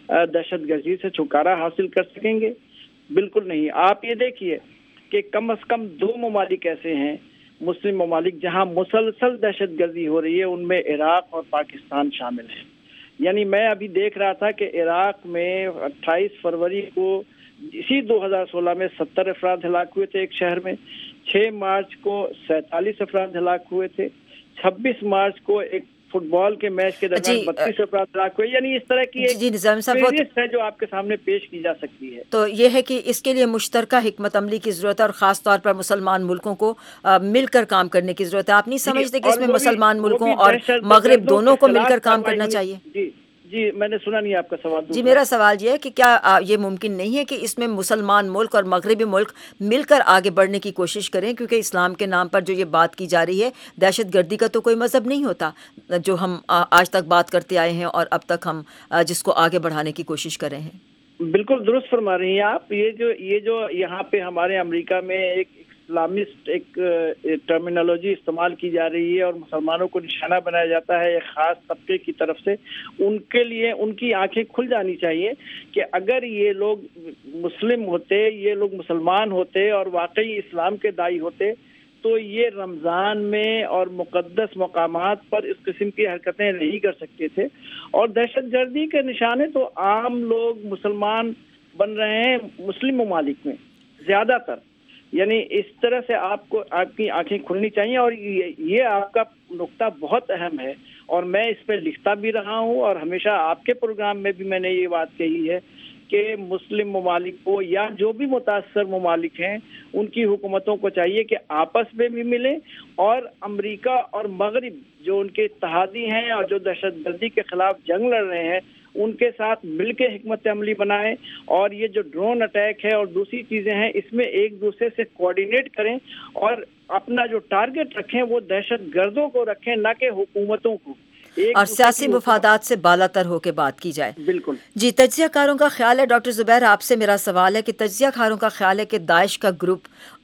دہشت گردی سے چھٹکارا حاصل کر سکیں گے؟ بالکل نہیں. آپ یہ دیکھیے کہ کم از کم دو ممالک ایسے ہیں مسلم ممالک جہاں مسلسل دہشت گردی ہو رہی ہے، ان میں عراق اور پاکستان شامل ہیں. یعنی میں ابھی دیکھ رہا تھا کہ عراق میں اٹھائیس فروری کو اسی دو ہزار سولہ میں ستر افراد ہلاک ہوئے تھے ایک شہر میں، چھ مارچ کو سینتالیس افراد ہلاک ہوئے تھے، چھبیس مارچ کو ایک فٹ بال کے میچ کے دوران بتیس افراد ہلاک ہوئے. یعنی اس طرح کی ایک فہرست ہے جو آپ کے سامنے پیش کی جا سکتی ہے. تو یہ ہے کہ اس کے لیے مشترکہ حکمت عملی کی ضرورت ہے اور خاص طور پر مسلمان ملکوں کو مل کر کام کرنے کی ضرورت ہے. آپ نہیں سمجھتے کہ اس میں مسلمان ملکوں اور مغرب دونوں کو مل کر کام کرنا چاہیے؟ جی جی میں نے سنا نہیں آپ کا سوال. جی میرا سوال یہ ہے کہ کیا یہ ممکن نہیں ہے کہ اس میں مسلمان ملک اور مغربی ملک مل کر آگے بڑھنے کی کوشش کریں، کیونکہ اسلام کے نام پر جو یہ بات کی جا رہی ہے، دہشت گردی کا تو کوئی مذہب نہیں ہوتا جو ہم آج تک بات کرتے آئے ہیں اور اب تک ہم جس کو آگے بڑھانے کی کوشش کر رہے ہیں. بالکل درست فرما رہی ہیں آپ. یہ جو یہ جو یہاں پہ ہمارے امریکہ میں ایک اسلامسٹ ایک ٹرمینالوجی استعمال کی جا رہی ہے اور مسلمانوں کو نشانہ بنایا جاتا ہے ایک خاص طبقے کی طرف سے، ان کے لیے ان کی آنکھیں کھل جانی چاہیے کہ اگر یہ لوگ مسلم ہوتے، یہ لوگ مسلمان ہوتے اور واقعی اسلام کے داعی ہوتے تو یہ رمضان میں اور مقدس مقامات پر اس قسم کی حرکتیں نہیں کر سکتے تھے. اور دہشت گردی کے نشانے تو عام لوگ مسلمان بن رہے ہیں مسلم ممالک میں زیادہ تر. یعنی اس طرح سے آپ کو آپ کی آنکھیں کھلنی چاہیے اور یہ آپ کا نقطہ بہت اہم ہے اور میں اس پہ لکھتا بھی رہا ہوں اور ہمیشہ آپ کے پروگرام میں بھی میں نے یہ بات کہی ہے کہ مسلم ممالک کو یا جو بھی متاثر ممالک ہیں ان کی حکومتوں کو چاہیے کہ آپس میں بھی ملیں اور امریکہ اور مغرب جو ان کے اتحادی ہیں اور جو دہشت گردی کے خلاف جنگ لڑ رہے ہیں ان کے ساتھ مل کے حکمت عملی بنائیں اور یہ جو ڈرون اٹیک ہے اور دوسری چیزیں ہیں اس میں ایک دوسرے سے کوآرڈینیٹ کریں اور اپنا جو ٹارگٹ رکھیں وہ دہشت گردوں کو رکھیں نہ کہ حکومتوں کو، اور سیاسی مفادات سے بالا تر ہو کے بات کی جائے. بالکل جی. تجزیہ کاروں کا خیال ہے، ڈاکٹر زبیر آپ سے میرا سوال ہے کہ تجزیہ کاروں کا خیال ہے کہ داعش کا گروپ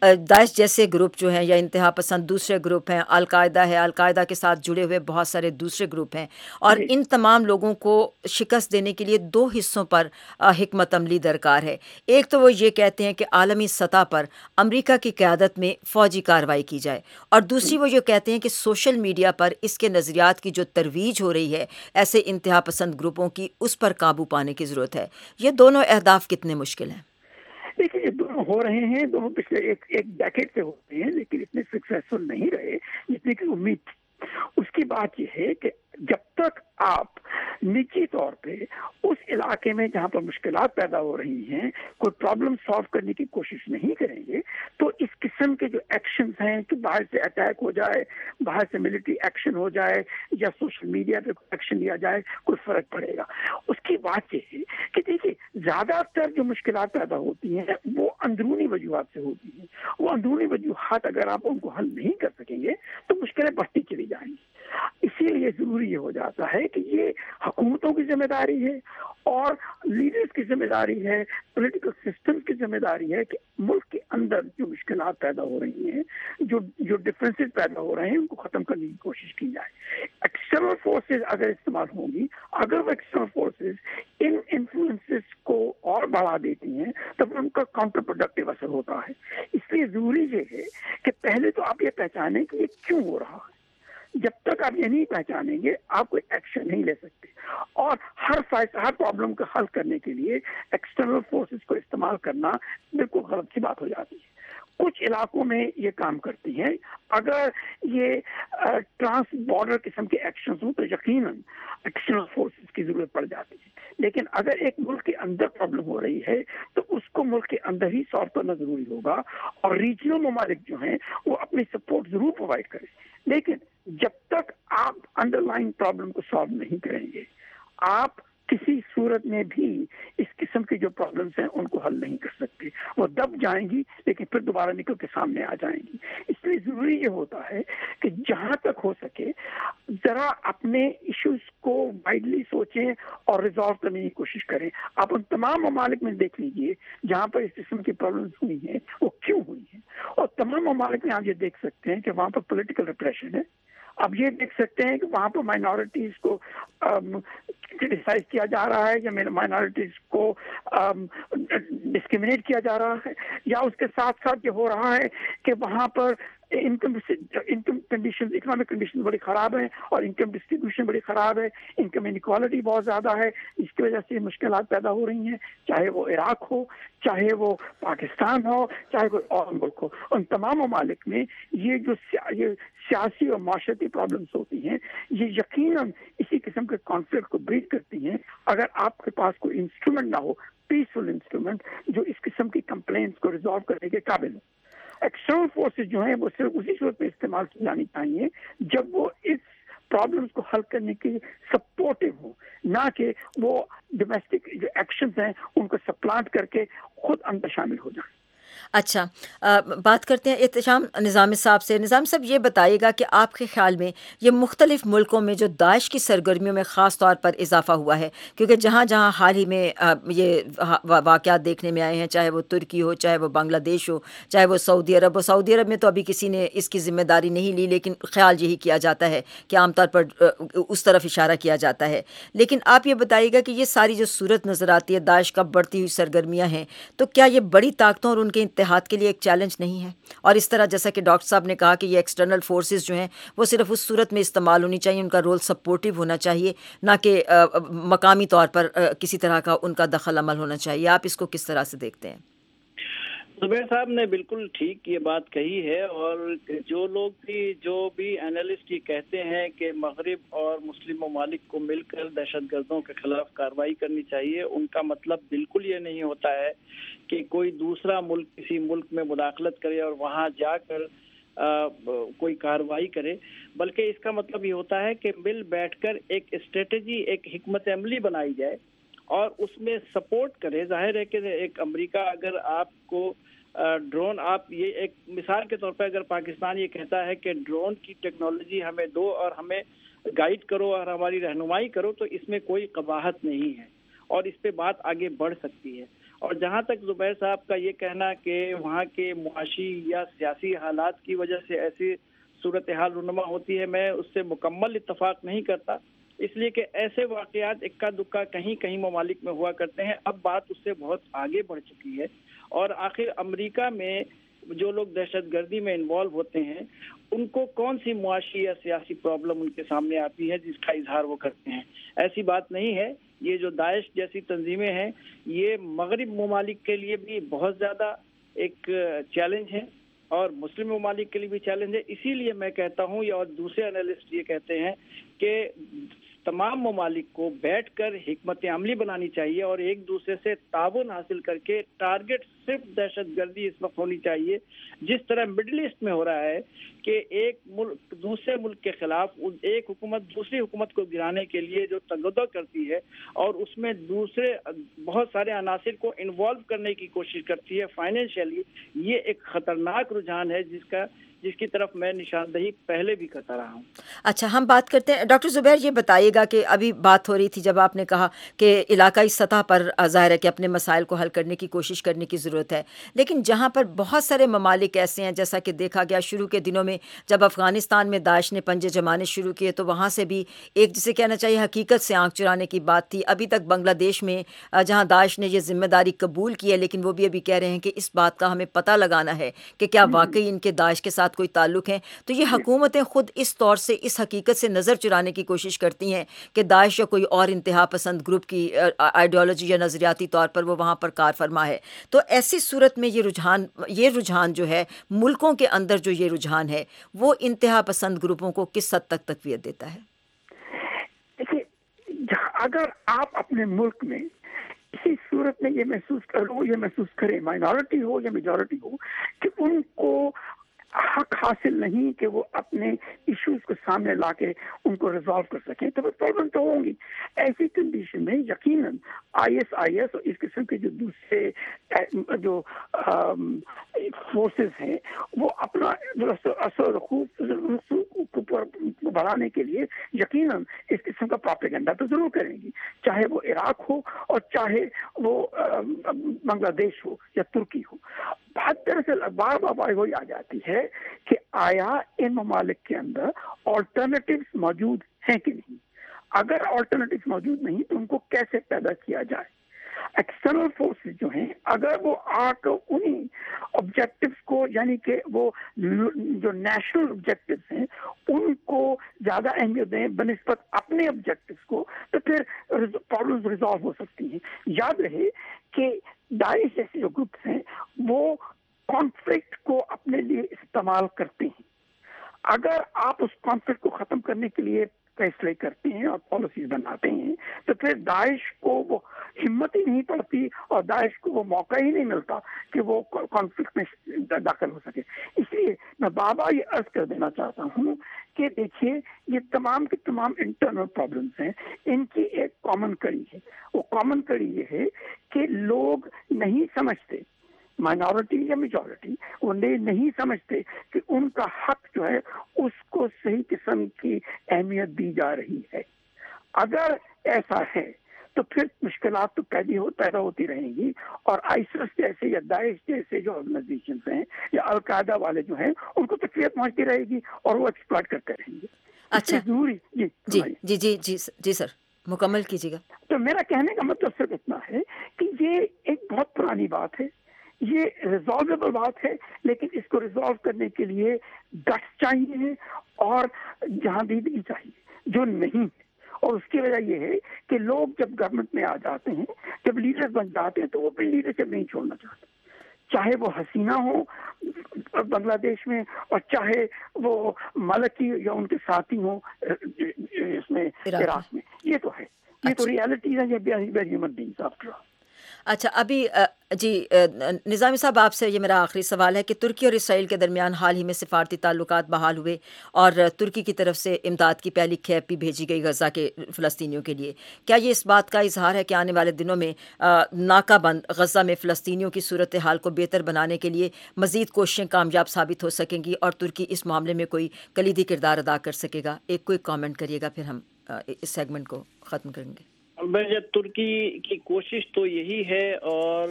داعش جیسے گروپ جو ہیں یا انتہا پسند دوسرے گروپ ہیں، القاعدہ ہے، القاعدہ کے ساتھ جڑے ہوئے بہت سارے دوسرے گروپ ہیں، اور ان تمام لوگوں کو شکست دینے کے لیے دو حصوں پر حکمت عملی درکار ہے۔ ایک تو وہ یہ کہتے ہیں کہ عالمی سطح پر امریکہ کی قیادت میں فوجی کارروائی کی جائے، اور دوسری وہ یہ کہتے ہیں کہ سوشل میڈیا پر اس کے نظریات کی جو ترویج ہو رہی ہے ایسے انتہا پسند گروپوں کی، اس پر قابو پانے کی ضرورت ہے۔ یہ دونوں اہداف کتنے مشکل ہیں؟ دیکھیے یہ دونوں ہو رہے ہیں، دونوں پچھلے ایک ایک ڈیکیڈ سے ہوتے ہیں، لیکن اتنے سکسیسفل نہیں رہے جتنے کی امید تھی۔ اس کی بات یہ ہے کہ جب تک آپ نجی طور پہ اس علاقے میں جہاں پر مشکلات پیدا ہو رہی ہیں کوئی پرابلم سالو کرنے کی کوشش نہیں کریں گے، تو اس قسم کے جو ایکشنز ہیں کہ باہر سے اٹیک ہو جائے، باہر سے ملٹری ایکشن ہو جائے یا سوشل میڈیا پہ ایکشن لیا جائے، کوئی فرق پڑے گا۔ اس کی بات یہ ہے کہ دیکھیے زیادہ تر جو مشکلات پیدا ہوتی ہیں وہ اندرونی وجوہات سے ہوتی ہیں۔ وہ اندرونی وجوہات اگر آپ ان کو حل نہیں کر سکیں گے تو مشکلیں بڑھتی چلی جائیں گی۔ اسی لیے ضروری یہ ہو جاتا ہے کہ یہ حکومتوں کی ذمہ داری ہے اور لیڈرز کی ذمہ داری ہے، پولیٹیکل سسٹم کی ذمہ داری ہے کہ ملک کے اندر جو مشکلات پیدا ہو رہی ہیں، جو جو ڈفرینسز پیدا ہو رہے ہیں، ان کو ختم کرنے کی کوشش کی جائے۔ ایکسٹرنل فورسز اگر استعمال ہوں گی، اگر وہ ایکسٹرنل فورسز ان انفلوئنسز کو اور بڑھا دیتی ہیں تب ان کا کاؤنٹر پروڈکٹیو اثر ہوتا ہے۔ اس لیے ضروری یہ ہے کہ پہلے تو آپ یہ پہچانیں کہ یہ کیوں ہو رہا ہے۔ جب تک آپ یہ نہیں پہچانیں گے آپ کوئی ایکشن نہیں لے سکتے، اور ہر ہر پرابلم کا حل کرنے کے لیے ایکسٹرنل فورسز کو استعمال کرنا بالکل غلط سی بات ہو جاتی ہے۔ کچھ علاقوں میں یہ کام کرتی ہیں، اگر یہ ٹرانس بارڈر قسم کے ایکشنز ہوں تو یقیناً ایکسٹرنل فورسز کی ضرورت پڑ جاتی ہے، لیکن اگر ایک ملک کے اندر پرابلم ہو رہی ہے تو اس کو ملک کے اندر ہی سالو کرنا ضروری ہوگا، اور ریجنل ممالک جو ہیں وہ اپنی سپورٹ ضرور پرووائڈ کریں، لیکن جب تک آپ انڈر لائن پرابلم کو سالو نہیں کریں گے آپ کسی صورت میں بھی اس قسم کی جو پرابلمس ہیں ان کو حل نہیں کر سکتے۔ وہ دب جائیں گی لیکن پھر دوبارہ نکل کے سامنے آ جائیں گی۔ اس لیے ضروری یہ ہوتا ہے کہ جہاں تک ہو سکے ذرا اپنے ایشوز کو وائڈلی سوچیں اور ریزالو کرنے کی کوشش کریں۔ آپ ان تمام ممالک میں دیکھ لیجئے جہاں پر اس قسم کی پرابلمس ہوئی ہیں وہ کیوں ہوئی ہیں، اور تمام ممالک میں آپ یہ دیکھ سکتے ہیں کہ وہاں پر پولیٹیکل ریپریشن ہے۔ اب یہ دیکھ سکتے ہیں کہ وہاں پر مائنورٹیز کو کرٹیسائز کیا جا رہا ہے یا مائنورٹیز کو ڈسکریمنیٹ کیا جا رہا ہے، یا اس کے ساتھ ساتھ یہ ہو رہا ہے کہ وہاں پر income income condition economic condition بڑی خراب ہیں اور انکم ڈسٹریبیوشن بڑی خراب ہے، انکم انیکوالٹی بہت زیادہ ہے، اس کی وجہ سے مشکلات پیدا ہو رہی ہیں، چاہے وہ عراق ہو، چاہے وہ پاکستان ہو، چاہے کوئی اور ملک ہو۔ ان تمام ممالک میں یہ جو یہ سیاسی اور معاشرتی پرابلمس ہوتی ہیں یہ یقیناً اسی قسم کے کانفلکٹ کو بریڈ کرتی ہیں اگر آپ کے پاس کوئی انسٹرومنٹ نہ ہو، پیسفل انسٹرومنٹ جو اس قسم کی کمپلینٹس کو ریزالو کرنے کے قابل ہو۔ ایکسٹرنل فورسز جو ہیں وہ صرف اسی صورت میں استعمال کی جانی چاہیے جب وہ اس پرابلمس کو حل کرنے کے سپورٹو ہوں، نہ کہ وہ ڈومیسٹک جو ایکشنز ہیں ان کو سپلانٹ کر کے خود اندر شامل ہو جائیں۔ اچھا، بات کرتے ہیں احتشام نظامی صاحب سے۔ نظامی صاحب یہ بتائیے گا کہ آپ کے خیال میں یہ مختلف ملکوں میں جو داعش کی سرگرمیوں میں خاص طور پر اضافہ ہوا ہے، کیونکہ جہاں جہاں حال ہی میں یہ واقعات دیکھنے میں آئے ہیں، چاہے وہ ترکی ہو، چاہے وہ بنگلہ دیش ہو، چاہے وہ سعودی عرب ہو، سعودی عرب میں تو ابھی کسی نے اس کی ذمہ داری نہیں لی، لیکن خیال یہی کیا جاتا ہے کہ عام طور پر اس طرف اشارہ کیا جاتا ہے۔ لیکن آپ یہ بتائیے گا کہ یہ ساری جو صورت نظر آتی ہے داعش کا بڑھتی ہوئی سرگرمیاں ہیں، تو کیا یہ بڑی طاقتوں اور ان کے اتحاد کے لیے ایک چیلنج نہیں ہے؟ اور اس طرح جیسا کہ ڈاکٹر صاحب نے کہا کہ یہ ایکسٹرنل فورسز جو ہیں وہ صرف اس صورت میں استعمال ہونی چاہیے، ان کا رول سپورٹیو ہونا چاہیے، نہ کہ مقامی طور پر کسی طرح کا ان کا دخل عمل ہونا چاہیے۔ آپ اس کو کس طرح سے دیکھتے ہیں؟ زبیر صاحب نے بالکل ٹھیک یہ بات کہی ہے، اور جو لوگ بھی جو بھی اینالسٹ یہ کہتے ہیں کہ مغرب اور مسلم ممالک کو مل کر دہشت گردوں کے خلاف کارروائی کرنی چاہیے، ان کا مطلب بالکل یہ نہیں ہوتا ہے کہ کوئی دوسرا ملک کسی ملک میں مداخلت کرے اور وہاں جا کر آ, کوئی کارروائی کرے، بلکہ اس کا مطلب یہ ہوتا ہے کہ مل بیٹھ کر ایک اسٹریٹجی، ایک حکمت عملی بنائی جائے اور اس میں سپورٹ کرے۔ ظاہر ہے کہ ایک امریکہ اگر آپ کو ڈرون، آپ یہ ایک مثال کے طور پہ اگر پاکستان یہ کہتا ہے کہ ڈرون کی ٹیکنالوجی ہمیں دو اور ہمیں گائیڈ کرو اور ہماری رہنمائی کرو، تو اس میں کوئی قباحت نہیں ہے اور اس پہ بات آگے بڑھ سکتی ہے۔ اور جہاں تک زبیر صاحب کا یہ کہنا کہ وہاں کے معاشی یا سیاسی حالات کی وجہ سے ایسی صورتحال رونما ہوتی ہے، میں اس سے مکمل اتفاق نہیں کرتا، اس لیے کہ ایسے واقعات اکا دکا کہیں کہیں ممالک میں ہوا کرتے ہیں۔ اب بات اس سے بہت آگے بڑھ چکی ہے، اور آخر امریکہ میں جو لوگ دہشت گردی میں انوالو ہوتے ہیں ان کو کون سی معاشی یا سیاسی پرابلم ان کے سامنے آتی ہے جس کا اظہار وہ کرتے ہیں؟ ایسی بات نہیں ہے۔ یہ جو داعش جیسی تنظیمیں ہیں یہ مغرب ممالک کے لیے بھی بہت زیادہ ایک چیلنج ہے اور مسلم ممالک کے لیے بھی چیلنج ہے۔ اسی لیے میں کہتا ہوں یا اور دوسرے انالسٹ یہ کہتے ہیں کہ تمام ممالک کو بیٹھ کر حکمت عملی بنانی چاہیے اور ایک دوسرے سے تعاون حاصل کر کے ٹارگٹ صرف دہشت گردی اس وقت ہونی چاہیے، جس طرح مڈل ایسٹ میں ہو رہا ہے کہ ایک ملک دوسرے ملک کے خلاف ایک حکومت دوسری حکومت کو گرانے کے لیے جو تگدو کرتی ہے اور اس میں دوسرے بہت سارے عناصر کو انوالو کرنے کی کوشش کرتی ہے فائنینشیلی، یہ ایک خطرناک رجحان ہے جس کا جس کی طرف میں نشاندہی پہلے بھی کرتا رہا ہوں۔ اچھا، ہم بات کرتے ہیں ڈاکٹر زبیر، یہ بتائیے گا کہ ابھی بات ہو رہی تھی جب آپ نے کہا کہ علاقائی سطح پر ظاہر ہے کہ اپنے مسائل کو حل کرنے کی کوشش کرنے کی ضرورت ہے، لیکن جہاں پر بہت سارے ممالک ایسے ہیں جیسا کہ دیکھا گیا شروع کے دنوں میں جب افغانستان میں داعش نے پنجے جمانے شروع کیے تو وہاں سے بھی ایک جسے کہنا چاہیے حقیقت سے آنکھ چرانے کی بات تھی۔ ابھی تک بنگلہ دیش میں جہاں داعش نے یہ ذمہ داری قبول کی ہے لیکن وہ بھی ابھی کہہ رہے ہیں کہ اس بات کا ہمیں پتہ لگانا ہے کہ کیا واقعی ان کے داعش کے ساتھ کوئی تعلق ہے۔ تو یہ حکومتیں خود اس طور سے اس حقیقت سے نظر چرانے کی کوشش کرتی ہیں کہ داعش یا کوئی اور انتہا پسند گروپ کی آئیڈیالوجی یا نظریاتی طور پر وہ وہاں پر کار فرما ہے۔ تو ایسی صورت میں یہ رجحان یہ رجحان جو ہے ملکوں کے اندر جو یہ رجحان ہے وہ انتہا پسند گروپوں کو کس حد تک تقویت دیتا ہے؟ دیکھیے، اگر آپ اپنے ملک میں اسی صورت میں یہ محسوس کرو یہ محسوس کریں مائنورٹی ہو یا میجورٹی ہو کہ ان کو حق حاصل نہیں کہ وہ اپنے ایشوز کو سامنے لا کے ان کو ریزالو کر سکیں تو پرابلم تو ہوں گی۔ ایسی کنڈیشن میں یقیناً آئی ایس آئی ایس اور اس قسم کے جو دوسرے جو فورسز ہیں وہ اپنا اثر رسوخ کو بڑھانے کے لیے یقیناً اس قسم کا پروپیگنڈا تو ضرور کریں گی، چاہے وہ عراق ہو اور چاہے وہ بنگلہ دیش ہو یا ترکی ہو۔ بات دراصل بار بار وہی آ جاتی ہے کہ آیا ان ممالک کے اندر آلٹرنیٹیوز موجود ہیں کہ نہیں؟ اگر آلٹرنیٹیوز موجود نہیں تو ان کو کیسے پیدا کیا جائے؟ ایکسٹرنل فورسز جو ہیں اگر وہ آ کر انہیں آبجیکٹیوز کو یعنی کہ وہ جو نیشنل آبجیکٹیوز ہیں ان کو زیادہ اہمیت دیں بنسبت اپنے آبجیکٹیوز کو تو پھر پرابلمز ریزالو ہو سکتی ہیں۔ یاد رہے کہ داعش جیسے جو گروپس ہیں وہ کانفلکٹ کو اپنے لیے استعمال کرتے ہیں۔ اگر آپ اس کانفلکٹ کو ختم کرنے کے لیے فیصلے کرتے ہیں اور پالیسیز بناتے ہیں تو پھر داعش کو وہ ہمت ہی نہیں پڑتی اور داعش کو وہ موقع ہی نہیں ملتا کہ وہ کانفلکٹ میں داخل ہو سکے۔ اس لیے میں بار بار یہ عرض کر دینا چاہتا ہوں کہ دیکھیے یہ تمام کے تمام انٹرنل پرابلمس ہیں، ان کی ایک کامن کڑی ہے۔ وہ کامن کڑی یہ ہے کہ لوگ نہیں سمجھتے، مائنورٹی یا میجورٹی وہ نہیں سمجھتے کہ ان کا حق جو ہے اس کو صحیح قسم کی اہمیت دی جا رہی ہے۔ اگر ایسا ہے تو پھر مشکلات تو پیدا ہو پیدا ہوتی رہیں گی اور آئیسس جیسے یا داعش جیسے جو آرگنائزیشنز ہیں یا القاعدہ والے جو ہیں ان کو تقویت پہنچتی رہے گی اور وہ ایکسپلائٹ کرتے رہیں گے۔ اچھا ضروری جی جی جی جی جی جی سر مکمل کیجیے گا۔ تو میرا کہنے کا مطلب صرف اتنا ہے کہ یہ ایک بہت پرانی بات ہے، یہ ریزالویبل بات ہے، لیکن اس کو ریزالو کرنے کے لیے گٹس چاہیے اور جہاں دیدگی چاہیے جو نہیں ہے۔ اور اس کی وجہ یہ ہے کہ لوگ جب گورنمنٹ میں آ جاتے ہیں، جب لیڈر بن جاتے ہیں تو وہ اپنی لیڈرشپ نہیں چھوڑنا چاہتے، چاہے وہ حسینہ ہو بنگلہ دیش میں اور چاہے وہ ملکی یا ان کے ساتھی ہوں اس میں عراق میں۔ یہ تو ہے، یہ تو ریالٹی ہے، یہ very human beings after all. اچھا، ابھی جی نظامی صاحب آپ سے یہ میرا آخری سوال ہے کہ ترکی اور اسرائیل کے درمیان حال ہی میں سفارتی تعلقات بحال ہوئے اور ترکی کی طرف سے امداد کی پہلی کھیپ بھی بھیجی گئی غزہ کے فلسطینیوں کے لیے۔ کیا یہ اس بات کا اظہار ہے کہ آنے والے دنوں میں ناکہ بند غزہ میں فلسطینیوں کی صورتحال کو بہتر بنانے کے لیے مزید کوششیں کامیاب ثابت ہو سکیں گی اور ترکی اس معاملے میں کوئی کلیدی کردار ادا کر سکے گا؟ ایک کوئی کامنٹ کریے گا، پھر ہم اس سیگمنٹ کو ختم کریں گے۔ ترکی کی کوشش تو یہی ہے، اور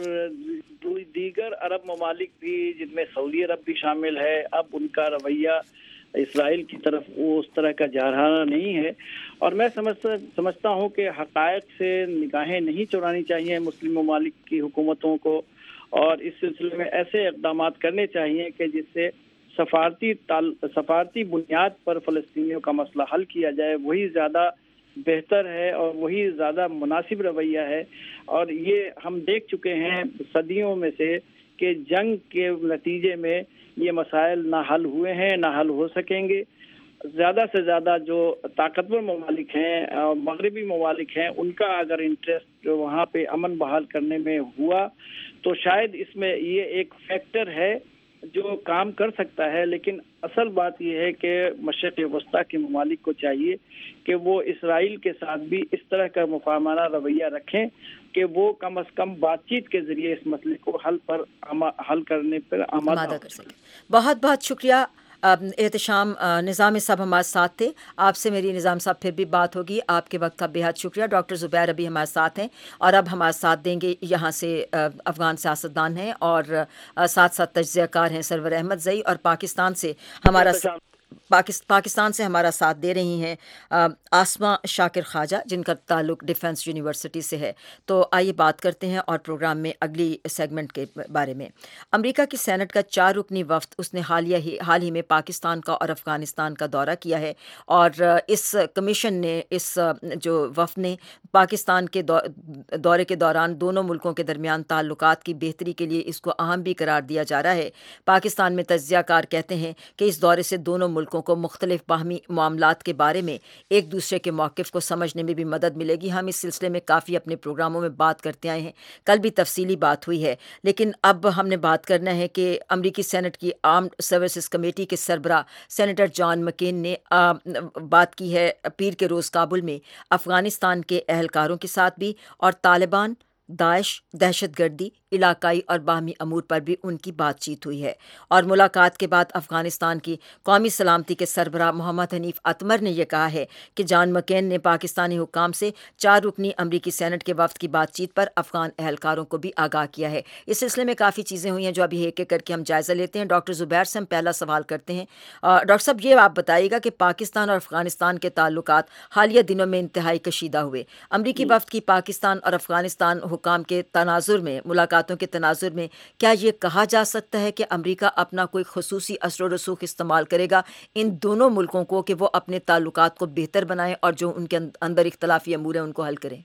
دیگر عرب ممالک بھی جن میں سعودی عرب بھی شامل ہے، اب ان کا رویہ اسرائیل کی طرف وہ اس طرح کا جارحانہ نہیں ہے، اور میں سمجھتا سمجھتا ہوں کہ حقائق سے نگاہیں نہیں چرانی چاہیے مسلم ممالک کی حکومتوں کو، اور اس سلسلے میں ایسے اقدامات کرنے چاہیے کہ جس سے سفارتی تال سفارتی بنیاد پر فلسطینیوں کا مسئلہ حل کیا جائے، وہی زیادہ بہتر ہے اور وہی زیادہ مناسب رویہ ہے۔ اور یہ ہم دیکھ چکے ہیں صدیوں میں سے کہ جنگ کے نتیجے میں یہ مسائل نہ حل ہوئے ہیں، نہ حل ہو سکیں گے۔ زیادہ سے زیادہ جو طاقتور ممالک ہیں، مغربی ممالک ہیں، ان کا اگر انٹرسٹ جو وہاں پہ امن بحال کرنے میں ہوا تو شاید اس میں یہ ایک فیکٹر ہے جو کام کر سکتا ہے، لیکن اصل بات یہ ہے کہ مشرق وسطیٰ کے ممالک کو چاہیے کہ وہ اسرائیل کے ساتھ بھی اس طرح کا مفاہمانہ رویہ رکھیں کہ وہ کم از کم بات چیت کے ذریعے اس مسئلے کو حل پر حل کرنے پر آمادہ کر سکیں۔ بہت بہت شکریہ احتشام نظام صاحب ہمارے ساتھ تھے۔ آپ سے میری نظام صاحب پھر بھی بات ہوگی۔ آپ کے وقت کا بے حد شکریہ۔ ڈاکٹر زبیر ابھی ہمارے ساتھ ہیں اور اب ہمارے ساتھ دیں گے یہاں سے افغان سیاستدان ہیں اور ساتھ ساتھ تجزیہ کار ہیں سرور احمد زئی، اور پاکستان سے ہمارا پاکستان سے ہمارا ساتھ دے رہی ہیں آسما شاکر خواجہ، جن کا تعلق ڈیفنس یونیورسٹی سے ہے۔ تو آئیے بات کرتے ہیں اور پروگرام میں اگلی سیگمنٹ کے بارے میں۔ امریکہ کی سینٹ کا چار رکنی وفد اس نے حالیہ ہی حال ہی میں پاکستان کا اور افغانستان کا دورہ کیا ہے، اور اس کمیشن نے اس جو وفد نے پاکستان کے دورے کے دوران دونوں ملکوں کے درمیان تعلقات کی بہتری کے لیے اس کو اہم بھی قرار دیا جا رہا ہے۔ پاکستان میں تجزیہ کار کہتے ہیں کہ اس دورے سے دونوں ملکوں کو مختلف باہمی معاملات کے بارے میں ایک دوسرے کے موقف کو سمجھنے میں بھی مدد ملے گی۔ ہم اس سلسلے میں کافی اپنے پروگراموں میں بات کرتے آئے ہیں، کل بھی تفصیلی بات ہوئی ہے، لیکن اب ہم نے بات کرنا ہے کہ امریکی سینٹ کی آرمڈ سروسز کمیٹی کے سربراہ سینیٹر جان مکین نے بات کی ہے پیر کے روز کابل میں افغانستان کے اہلکاروں کے ساتھ بھی، اور طالبان، داعش، دہشت گردی، علاقائی اور باہمی امور پر بھی ان کی بات چیت ہوئی ہے۔ اور ملاقات کے بعد افغانستان کی قومی سلامتی کے سربراہ محمد حنیف اتمر نے یہ کہا ہے کہ جان مکین نے پاکستانی حکام سے چار رکنی امریکی سینٹ کے وفد کی بات چیت پر افغان اہلکاروں کو بھی آگاہ کیا ہے۔ اس سلسلے میں کافی چیزیں ہوئی ہیں جو ابھی ایک ایک کر کے ہم جائزہ لیتے ہیں۔ ڈاکٹر زبیر سے ہم پہلا سوال کرتے ہیں۔ ڈاکٹر صاحب، یہ آپ بتائیے گا کہ پاکستان اور افغانستان کے تعلقات حالیہ دنوں میں انتہائی کشیدہ ہوئے۔ امریکی وفد کی پاکستان اور افغانستان حکام کے تناظر میں ملاقاتوں کے تناظر میں کیا یہ کہا جا سکتا ہے کہ امریکہ اپنا کوئی خصوصی اثر و رسوخ استعمال کرے گا ان دونوں ملکوں کو کہ وہ اپنے تعلقات کو بہتر بنائیں اور جو ان کے اندر اختلافی امور ہیں ان کو حل کریں؟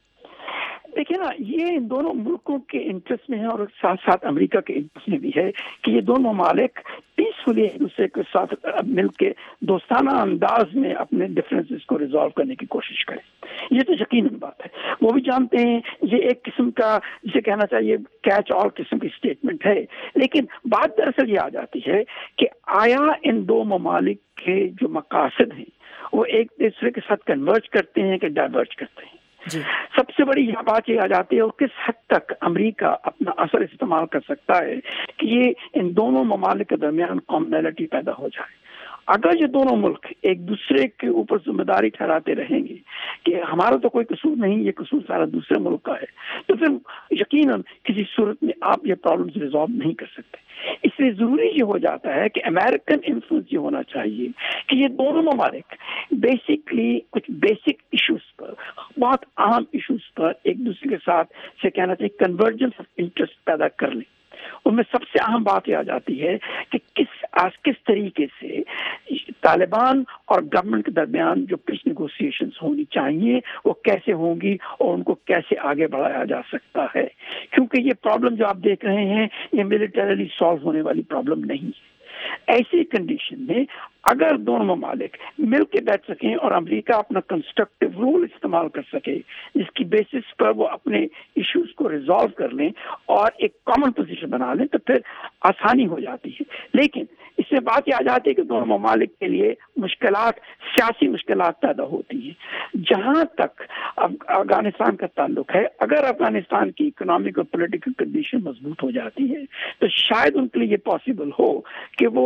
دیکھیں نا، یہ ان دونوں ملکوں کے انٹرسٹ میں ہے اور ساتھ ساتھ امریکہ کے انٹرسٹ میں بھی ہے کہ یہ دونوں ممالک پیسفلی ایک دوسرے کے ساتھ مل کے دوستانہ انداز میں اپنے ڈفرینسز کو ریزالو کرنے کی کوشش کریں۔ یہ تو یقیناً بات ہے، وہ بھی جانتے ہیں یہ ایک قسم کا جسے کہنا چاہیے کیچ آل قسم کی اسٹیٹمنٹ ہے، لیکن بات دراصل یہ آ جاتی ہے کہ آیا ان دو ممالک کے جو مقاصد ہیں وہ ایک دوسرے کے ساتھ کنورج کرتے ہیں کہ ڈائیورج کرتے ہیں؟ جی سب سے بڑی یہ بات یہ آ جاتی ہے اور کس حد تک امریکہ اپنا اثر استعمال کر سکتا ہے کہ یہ ان دونوں ممالک کے درمیان کامنلٹی پیدا ہو جائے۔ اگر یہ دونوں ملک ایک دوسرے کے اوپر ذمہ داری ٹھہراتے رہیں گے کہ ہمارا تو کوئی قصور نہیں، یہ قصور سارا دوسرے ملک کا ہے، تو پھر یقیناً کسی صورت میں آپ یہ پرابلمز ریزالو نہیں کر سکتے۔ اس لیے ضروری یہ ہو جاتا ہے کہ امریکن انفلوئنس یہ ہونا چاہیے کہ یہ دونوں ممالک بیسکلی کچھ بیسک ایشوز پر، بہت اہم ایشوز پر ایک دوسرے کے ساتھ سے کہنا چاہیے کنورجنس آف انٹرسٹ پیدا کر لیں۔ ان میں سب سے اہم بات یہ آ جاتی ہے کہ کس آج کس طریقے سے طالبان اور گورنمنٹ کے درمیان جو پیس نیگوسیشنز ہونی چاہیے وہ کیسے ہوں گی اور ان کو کیسے آگے بڑھایا جا سکتا ہے، کیونکہ یہ پرابلم جو آپ دیکھ رہے ہیں یہ ملیٹریلی سالو ہونے والی پرابلم نہیں ہے۔ ایسی کنڈیشن میں اگر دونوں ممالک مل کے بیٹھ سکیں اور امریکہ اپنا کنسٹرکٹیو رول استعمال کر سکے جس کی بیسس پر وہ اپنے ایشوز کو ریزالو کر لیں اور ایک کامن پوزیشن بنا لیں تو پھر آسانی ہو جاتی ہے۔ لیکن اس سے بات یہ آ جاتی ہے کہ دونوں ممالک کے لیے مشکلات، سیاسی مشکلات پیدا ہوتی ہیں۔ جہاں تک افغانستان کا تعلق ہے، اگر افغانستان کی اکنامک اور پولیٹیکل کنڈیشن مضبوط ہو جاتی ہے تو شاید ان کے لیے یہ پاسبل ہو کہ وہ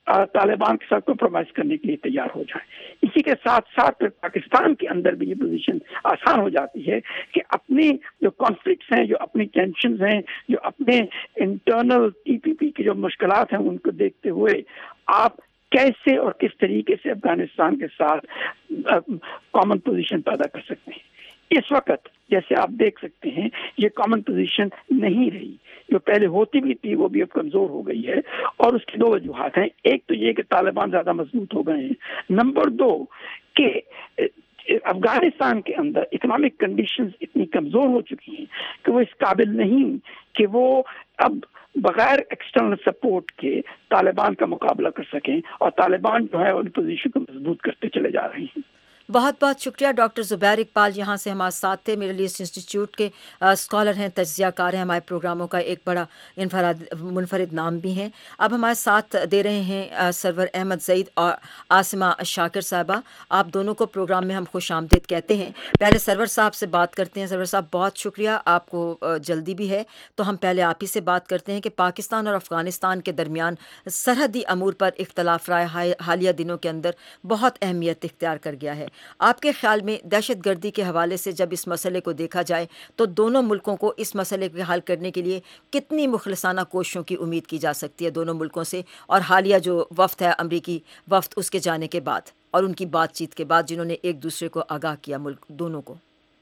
तालिबान के साथ कॉम्प्रोमाइज करने के लिए तैयार हो जाए। इसी के साथ साथ फिर पाकिस्तान के अंदर भी ये पोजीशन आसान हो जाती है कि अपनी जो कॉन्फ्लिक्ट्स हैं, जो अपनी टेंशन्स हैं, जो अपने इंटरनल टीपीपी की जो मुश्किलात हैं, उनको देखते हुए आप कैसे और किस तरीके से अफगानिस्तान के साथ कॉमन पोजीशन पैदा कर सकते हैं। इस वक्त जैसे आप देख सकते हैं ये कॉमन पोजीशन नहीं रही, जो पहले होती भी थी वो भी अब कमजोर हो गई है, और उसकी दो वजूहात हैं। एक तो ये कि तालिबान ज्यादा मजबूत हो गए हैं, नंबर दो कि अफगानिस्तान के अंदर इकोनॉमिक कंडीशंस इतनी कमजोर हो चुकी हैं कि वो इस काबिल नहीं कि वो अब बगैर एक्सटर्नल सपोर्ट के तालिबान का मुकाबला कर सकें, और तालिबान जो है उन पोजीशन को मजबूत करते चले जा रहे हैं। बहुत बहुत शुक्रिया डॉक्टर ज़ुबैर इकबाल यहाँ से हमारे साथ थे। मिडल ईस्ट इंस्टीट्यूट के स्कॉलर हैं, तज्ज़ियाकार हैं, हमारे प्रोग्रामों का एक बड़ा इनफराद मुनफरिद नाम भी हैं। अब हमारे साथ दे रहे हैं सरवर अहमद ज़ईद और आसिमा शाकिर साहबा। आप दोनों को प्रोग्राम में हम खुश आमदीद कहते हैं। पहले सरवर साहब से बात करते हैं। सरवर साहब बहुत शुक्रिया, आपको जल्दी भी है तो हम पहले आप ही से बात करते हैं कि पाकिस्तान और अफ़गानिस्तान के दरमियान सरहदी अमूर पर इख्तलाफ राय हालिया दिनों के अंदर बहुत अहमियत इख्तियार कर गया है। आपके ख्याल में दहशत गर्दी के हवाले से जब इस मसले को देखा जाए तो दोनों मुल्कों को इस मसले के हल करने के लिए कितनी मुखलसाना कोशिशों की उम्मीद की जा सकती है दोनों मुल्कों से, और हालिया जो वफ्द है अमरीकी वफ्द उसके जाने के बाद और उनकी बातचीत के बाद जिन्होंने एक दूसरे को आगाह किया मुल्क दोनों को?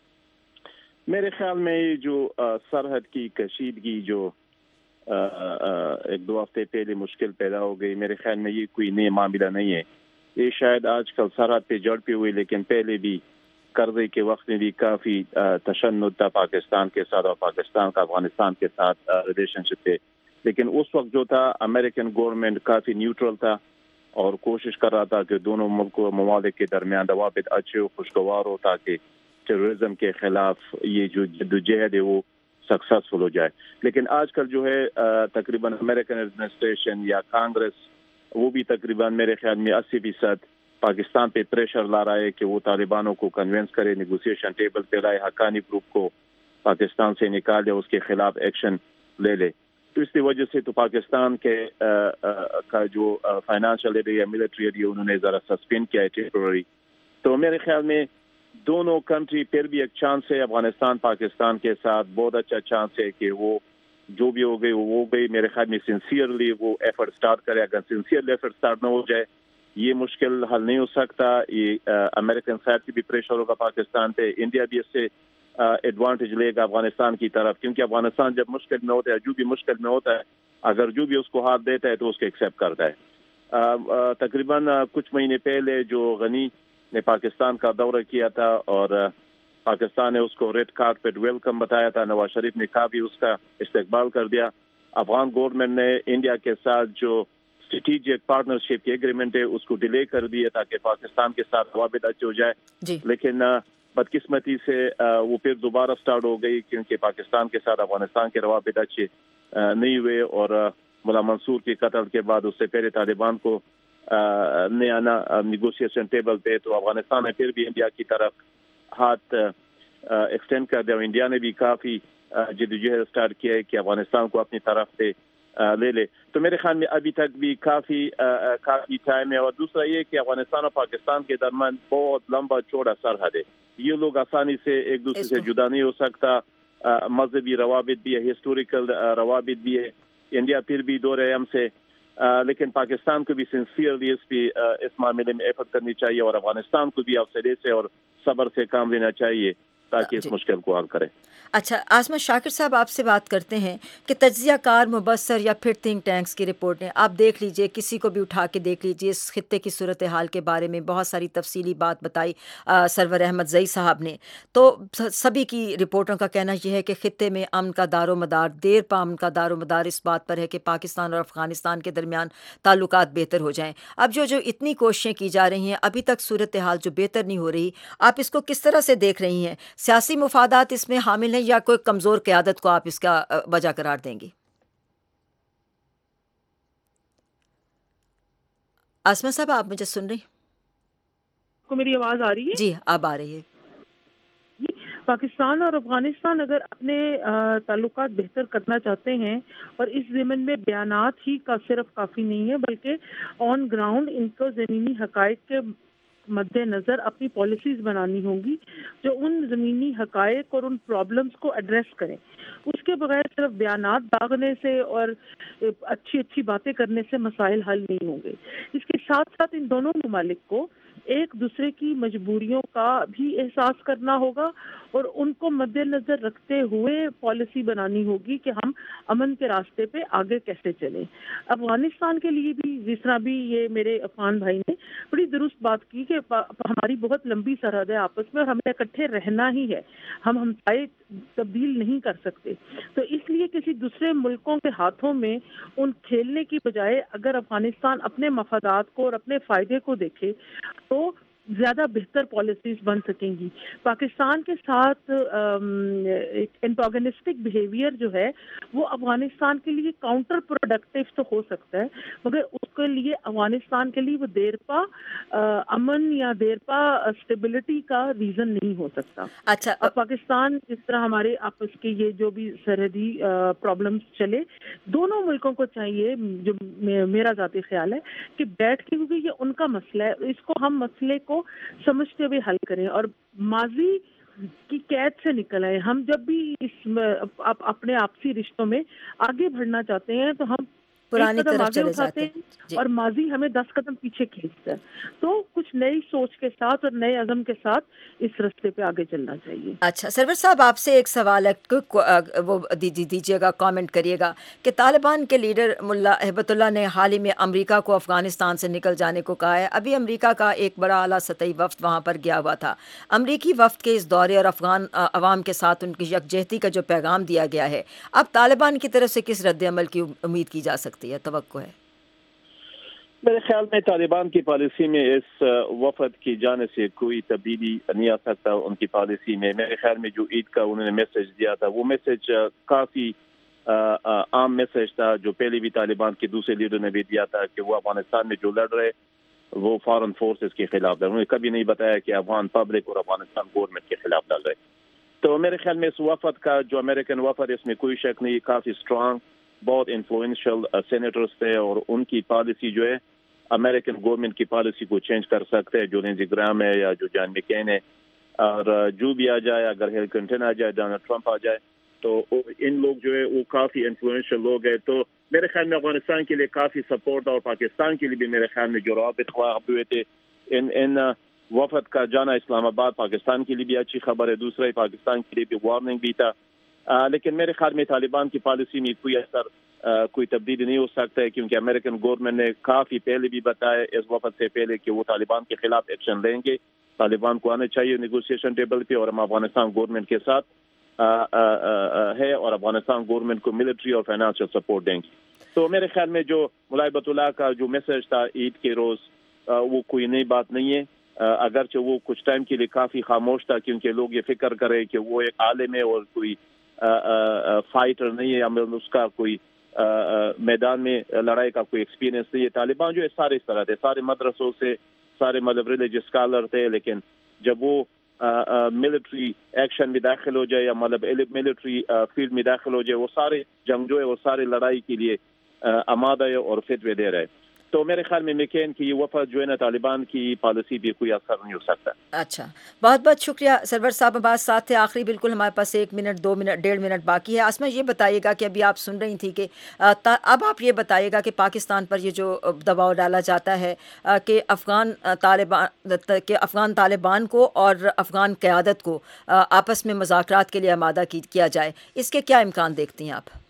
मेरे ख्याल में जो सरहद की कशीदगी जो आ, आ, एक दो हफ्ते पहले मुश्किल पैदा हो गई, मेरे ख्याल में ये कोई नया मामला नहीं है। ये शायद आजकल सरहद पे जड़ पे हुई, लेकिन पहले भी कर्जे के वक्त में भी काफ़ी तशन्नुद था पाकिस्तान के साथ और पाकिस्तान का अफगानिस्तान के साथ रिलेशनशिप पे। लेकिन उस वक्त जो था अमेरिकन गवर्नमेंट काफ़ी न्यूट्रल था और कोशिश कर रहा था कि दोनों मुल्कों ममालिक के दरमियान रवाबित अच्छे हो, खुशगवार हो, ताकि टेररिज्म के खिलाफ ये जो जद्दोजहद है वो सक्सेसफुल हो जाए। लेकिन आजकल जो है तकरीबन अमेरिकन एडमिनिस्ट्रेशन या कांग्रेस वो भी तकरीबन मेरे ख्याल में अस्सी फीसद पाकिस्तान पे प्रेशर ला रहा है कि वो तालिबानों को कन्विंस करे, नेगोशिएशन टेबल पे लाए, हक्कानी ग्रुप को पाकिस्तान से निकाले, उसके खिलाफ एक्शन ले ले। तो इसकी वजह से तो पाकिस्तान के आ, आ, का जो फाइनेंशियल एरिया या मिलिट्री एरिया उन्होंने ज़रा सस्पेंड किया है टेम्पोररी। तो मेरे ख्याल में दोनों कंट्री फिर भी एक चांस है, अफगानिस्तान पाकिस्तान के साथ बहुत अच्छा चांस है कि वो जो भी हो गई वो हो गई। मेरे ख्याल में सिंसियरली वो एफर्ट स्टार्ट करे। अगर सिंसियरली एफर्ट स्टार्ट ना हो जाए ये मुश्किल हल नहीं हो सकता। ये अमेरिकन साइड की भी प्रेशर होगा पाकिस्तान पे, इंडिया भी इससे एडवांटेज लेगा अफगानिस्तान की तरफ, क्योंकि अफगानिस्तान जब मुश्किल में होता है, जो भी मुश्किल में होता है, अगर जो भी उसको हाथ देता है तो उसको एक्सेप्ट करता है। तकरीबन कुछ महीने पहले जो गनी ने पाकिस्तान का दौरा किया था और पाकिस्तान ने उसको रेड कार्पेट वेलकम बताया था, नवाज शरीफ ने काफी उसका इस्तेकबाल कर दिया। अफगान गवर्नमेंट ने इंडिया के साथ जो स्ट्रेटेजिक पार्टनरशिप की एग्रीमेंट है उसको डिले कर दिया ताकि पाकिस्तान के साथ रवाबित अच्छे हो जाए, लेकिन बदकिस्मती से वो फिर दोबारा स्टार्ट हो गई क्योंकि पाकिस्तान के साथ अफगानिस्तान के रवाबित अच्छे नहीं हुए और मुला मंसूर के कत्ल के बाद उससे पहले तालिबान को ने आना निगोशिएशन टेबल पे, तो अफगानिस्तान ने फिर भी इंडिया की तरफ हाथ एक्सटेंड कर दिया। इंडिया ने भी काफ़ी जद्दोजहद स्टार्ट किया है कि अफगानिस्तान को अपनी तरफ से ले ले। तो मेरे ख्याल में अभी तक भी काफ़ी काफ़ी टाइम है। और दूसरा ये कि अफगानिस्तान और पाकिस्तान के दरमियान बहुत लंबा चौड़ा सरहद है, ये लोग आसानी से एक दूसरे से जुदा नहीं हो सकता। मजहबी रवाबित भी है, हिस्टोरिकल रवाबित भी है। इंडिया फिर भी दो रहे हमसे, लेकिन पाकिस्तान को भी सिंसियरली इस पे इस मामले में एफर्ट करनी चाहिए और अफगानिस्तान को भी हौसले से और सब्र से काम लेना चाहिए ताकि इस मुश्किल को हल करें। अच्छा, आसमा शाकिर साहब आपसे बात करते हैं कि तज्जिया कार, मुबस्सर या फिर थिंक टैंक्स की रिपोर्टें आप देख लीजिए, किसी को भी उठा के देख लीजिए, इस खित्ते की सूरत हाल के बारे में बहुत सारी तफसीली बात बताई आ, सरवर अहमद ज़ई साहब ने। तो सभी की रिपोर्टों का कहना यह है कि खित्ते में अमन का दारो मदार, देर पा अमन का दारो मदार इस बात पर है कि पाकिस्तान और अफगानिस्तान के दरमियान ताल्लुकात बेहतर हो जाएँ। अब जो जो इतनी कोशिशें की जा रही हैं, अभी तक सूरत हाल जो बेहतर नहीं हो रही, आप इसको किस तरह से देख रही हैं? सियासी मुफादात इसमें हामिल हैं या कोई कमजोर क़यादत को आप इसका वजह करार देंगी? आसमा साहब, आप मुझे सुन रही? को मेरी आवाज आ रही है? जी, अब आ रही है। پاکستان اور افغانستان اگر اپنے تعلقات بہتر کرنا چاہتے ہیں، اور اس ضمن میں بیانات ہی کا صرف کافی نہیں ہے، بلکہ آن گراؤنڈ ان کو زمینی حقائق کے مد نظر اپنی پالیسیز بنانی ہوں گی جو ان زمینی حقائق اور ان پرابلمس کو ایڈریس کریں. اس کے بغیر صرف بیانات داغنے سے اور اچھی اچھی باتیں کرنے سے مسائل حل نہیں ہوں گے. اس کے ساتھ ساتھ ان دونوں ممالک کو ایک دوسرے کی مجبوریوں کا بھی احساس کرنا ہوگا اور ان کو مد نظر رکھتے ہوئے پالیسی بنانی ہوگی کہ ہم امن کے راستے پہ آگے کیسے چلیں. افغانستان کے لیے بھی جس طرح بھی یہ میرے افغان بھائی نے بڑی درست بات کی کہ ہماری بہت لمبی سرحد ہے آپس میں اور ہمیں اکٹھے رہنا ہی ہے، ہم ہمسائے تبدیل نہیں کر سکتے. تو اس لیے کسی دوسرے ملکوں کے ہاتھوں میں ان کھیلنے کی بجائے اگر افغانستان اپنے مفادات کو اور اپنے فائدے کو دیکھے تو زیادہ بہتر پالیسیز بن سکیں گی. پاکستان کے ساتھ ایک انٹاگنسٹک بیہیویئر جو ہے وہ افغانستان کے لیے کاؤنٹر پروڈکٹیو تو ہو سکتا ہے، مگر اس کے لیے افغانستان کے لیے وہ دیر پا امن یا دیر پا اسٹیبلٹی کا ریزن نہیں ہو سکتا. اچھا، اب پاکستان جس طرح ہمارے آپس کے یہ جو بھی سرحدی پرابلمس چلے، دونوں ملکوں کو چاہیے، جو میرا ذاتی خیال ہے، کہ بیٹھ کے، کیونکہ یہ ان کا مسئلہ ہے، اس کو ہم مسئلے کو سمجھتے ہوئے حل کریں اور ماضی کی قید سے نکل آئے. ہم جب بھی اس اپنے آپسی رشتوں میں آگے بڑھنا چاہتے ہیں تو ہم پرانی ایک قدم طرف آگے چلے اٹھاتے جاتے ہیں جی. اور ماضی ہمیں دس قدم پیچھے کھینچتا ہے. تو کچھ نئی سوچ کے ساتھ اور نئے عزم کے ساتھ اس رستے پہ آگے چلنا چاہیے. اچھا سرور صاحب، آپ سے ایک سوال ہے، وہ دیجیے گا، کامنٹ کریے گا کہ طالبان کے لیڈر ملا ہیبت اللہ نے حال ہی میں امریکہ کو افغانستان سے نکل جانے کو کہا ہے. ابھی امریکہ کا ایک بڑا اعلیٰ سطحی وفد وہاں پر گیا ہوا تھا. امریکی وفد کے اس دورے اور افغان عوام کے ساتھ ان کی یکجہتی کا جو پیغام دیا گیا ہے، اب طالبان کی طرف سے کس رد عمل کی امید کی جا سکتی ہے، توقع ہے؟ میرے خیال میں طالبان کی پالیسی میں اس وفد کی جانب سے کوئی تبدیلی نہیں آ سکتا. ان کی پالیسی میں میرے خیال میں جو عید کا انہوں نے میسج دیا تھا، وہ میسج کافی عام میسج تھا، جو پہلے بھی طالبان کے دوسرے لیڈر نے بھی دیا تھا کہ وہ افغانستان میں جو لڑ رہے وہ فارن فورسز کے خلاف لڑ رہے. انہوں نے کبھی نہیں بتایا کہ افغان پبلک اور افغانستان گورنمنٹ کے خلاف لڑ رہے. تو میرے خیال میں اس وفد کا جو امریکن وفد، اس میں کوئی شک نہیں، کافی اسٹرانگ، بہت انفلوئنشل سینیٹرز تھے اور ان کی پالیسی جو ہے امریکن گورنمنٹ کی پالیسی کو چینج کر سکتے ہیں. جو لینزی گرام ہے یا جو جان مکین ہے، اور جو بھی آ جائے، اگر ہیل کلنٹن آ جائے، ڈونلڈ ٹرمپ آ جائے، تو ان لوگ جو ہے وہ کافی انفلوئنشل لوگ ہیں. تو میرے خیال میں افغانستان کے لیے کافی سپورٹ، اور پاکستان کے لیے بھی میرے خیال میں جو روابط خواہب ہوئے تھے، ان ان وفد کا جانا اسلام آباد پاکستان کے لیے بھی اچھی خبر ہے. دوسرا پاکستان کے لیے بھی وارننگ بھی تھا. آ, لیکن میرے خیال میں طالبان کی پالیسی میں کوئی اثر آ, کوئی تبدیلی نہیں ہو سکتا ہے، کیونکہ امریکن گورنمنٹ نے کافی پہلے بھی بتایا اس وفد سے پہلے کہ وہ طالبان کے خلاف ایکشن لیں گے. طالبان کو آنا چاہیے نیگوسیشن ٹیبل پہ، اور ہم افغانستان گورنمنٹ کے ساتھ آ, آ, آ, ہے، اور افغانستان گورنمنٹ کو ملٹری اور فائنانشل سپورٹ دیں گے. تو میرے خیال میں جو ملا ہیبت اللہ کا جو میسج تھا عید کے روز، آ, وہ کوئی نئی بات نہیں ہے. اگرچہ وہ کچھ ٹائم کے لیے کافی خاموش تھا، کیونکہ لوگ یہ فکر کرے کہ وہ ایک عالم ہے اور کوئی فائٹر نہیں ہے، اس کا کوئی میدان میں لڑائی کا کوئی ایکسپیرینس نہیں ہے. طالبان جو ہے سارے اس طرح تھے، سارے مدرسوں سے، سارے مطلب ریلیجس اسکالر تھے، لیکن جب وہ ملٹری ایکشن میں داخل ہو جائے یا مطلب ملٹری فیلڈ میں داخل ہو جائے، وہ سارے جنگ جو ہے وہ سارے لڑائی کے لیے آمادہ ہے اور فتوے دے رہے. تو میرے خیال میں مکین کی یہ وفد جو ہے نا، طالبان کی پالیسی بھی کوئی اثر نہیں ہو سکتا. اچھا، بہت بہت شکریہ سرور صاحب. بات ساتھ تھے آخری، بالکل ہمارے پاس ایک منٹ دو منٹ ڈیڑھ منٹ باقی ہے. آسما یہ بتائیے گا کہ ابھی آپ سن رہی تھی کہ اب آپ یہ بتائیے گا کہ پاکستان پر یہ جو دباؤ ڈالا جاتا ہے کہ افغان طالبان کہ افغان طالبان کو اور افغان قیادت کو آپس میں مذاکرات کے لیے آمادہ کیا جائے، اس کے کیا امکان دیکھتی ہیں آپ؟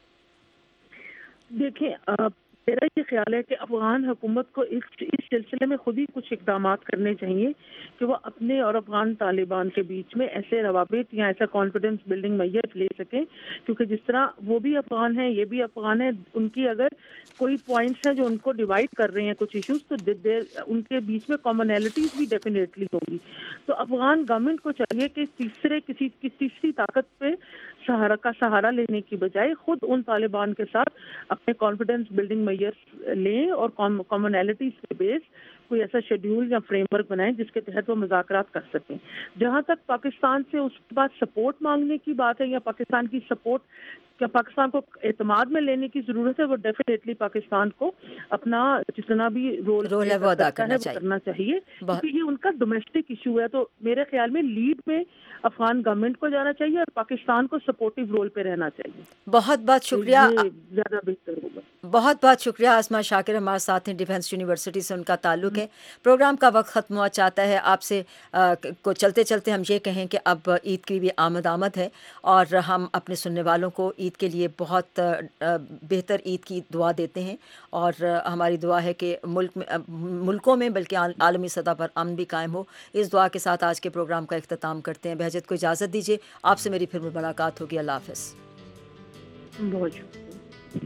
دیکھیں، میرا یہ خیال ہے کہ افغان حکومت کو اس اس سلسلے میں خود ہی کچھ اقدامات کرنے چاہیے کہ وہ اپنے اور افغان طالبان کے بیچ میں ایسے روابط یا ایسا کانفیڈنس بلڈنگ میسر لے سکیں، کیونکہ جس طرح وہ بھی افغان ہیں، یہ بھی افغان ہیں، ان کی اگر کوئی پوائنٹس ہیں جو ان کو ڈیوائڈ کر رہے ہیں کچھ ایشوز، تو ان کے بیچ میں کامنالٹیز بھی ڈیفینیٹلی ہوگی. تو افغان گورنمنٹ کو چاہیے کہ تیسرے کسی تیسری طاقت پہ سہارا کا سہارا لینے کی بجائے خود ان طالبان کے ساتھ اپنے کانفیڈنس بلڈنگ میئر لیں اور کامنالٹیز کے بیس کوئی ایسا شیڈیول یا فریم ورک بنائیں جس کے تحت وہ مذاکرات کر سکیں. جہاں تک پاکستان سے اس کے بعد سپورٹ مانگنے کی بات ہے یا پاکستان کی سپورٹ کیا پاکستان کو اعتماد میں لینے کی ضرورت ہے, وہ ڈیفینیٹلی پاکستان کو اپنا جتنا بھی رول رول ہے وہ ادا کرنا چاہیے کرنا چاہیے کیونکہ یہ ان کا ڈومیسٹک ایشو ہے. تو میرے خیال میں لیڈ میں افغان گورنمنٹ کو جانا چاہیے اور پاکستان کو سپورٹو رول پہ رہنا چاہیے. بہت بہت شکریہ, زیادہ بہتر ہوگا. بہت بہت شکریہ. آسما شاکر ہمارے ساتھ ہیں, ڈیفنس یونیورسٹی سے ان کا تعلق ہے. پروگرام کا وقت ختم ہوا چاہتا ہے. آپ سے کو چلتے چلتے ہم یہ کہیں کہ اب عید کی بھی آمد آمد ہے اور ہم اپنے سننے والوں کو عید کے لیے بہت بہتر عید کی دعا دیتے ہیں اور ہماری دعا ہے کہ ملک میں ملکوں میں بلکہ عالمی سطح پر امن بھی قائم ہو. اس دعا کے ساتھ آج کے پروگرام کا اختتام کرتے ہیں. بہجت کو اجازت دیجیے, آپ سے میری پھر ملاقات ہوگی. اللہ حافظ. بہت شکریہ.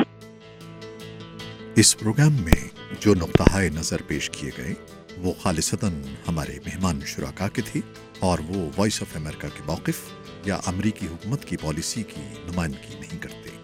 اس پروگرام میں جو نقطہ نظر پیش کیے گئے وہ خالصتاً ہمارے مہمان شرکا کے تھے اور وہ وائس آف امریکہ کے موقف یا امریکی حکومت کی پالیسی کی نمائندگی نہیں کرتے.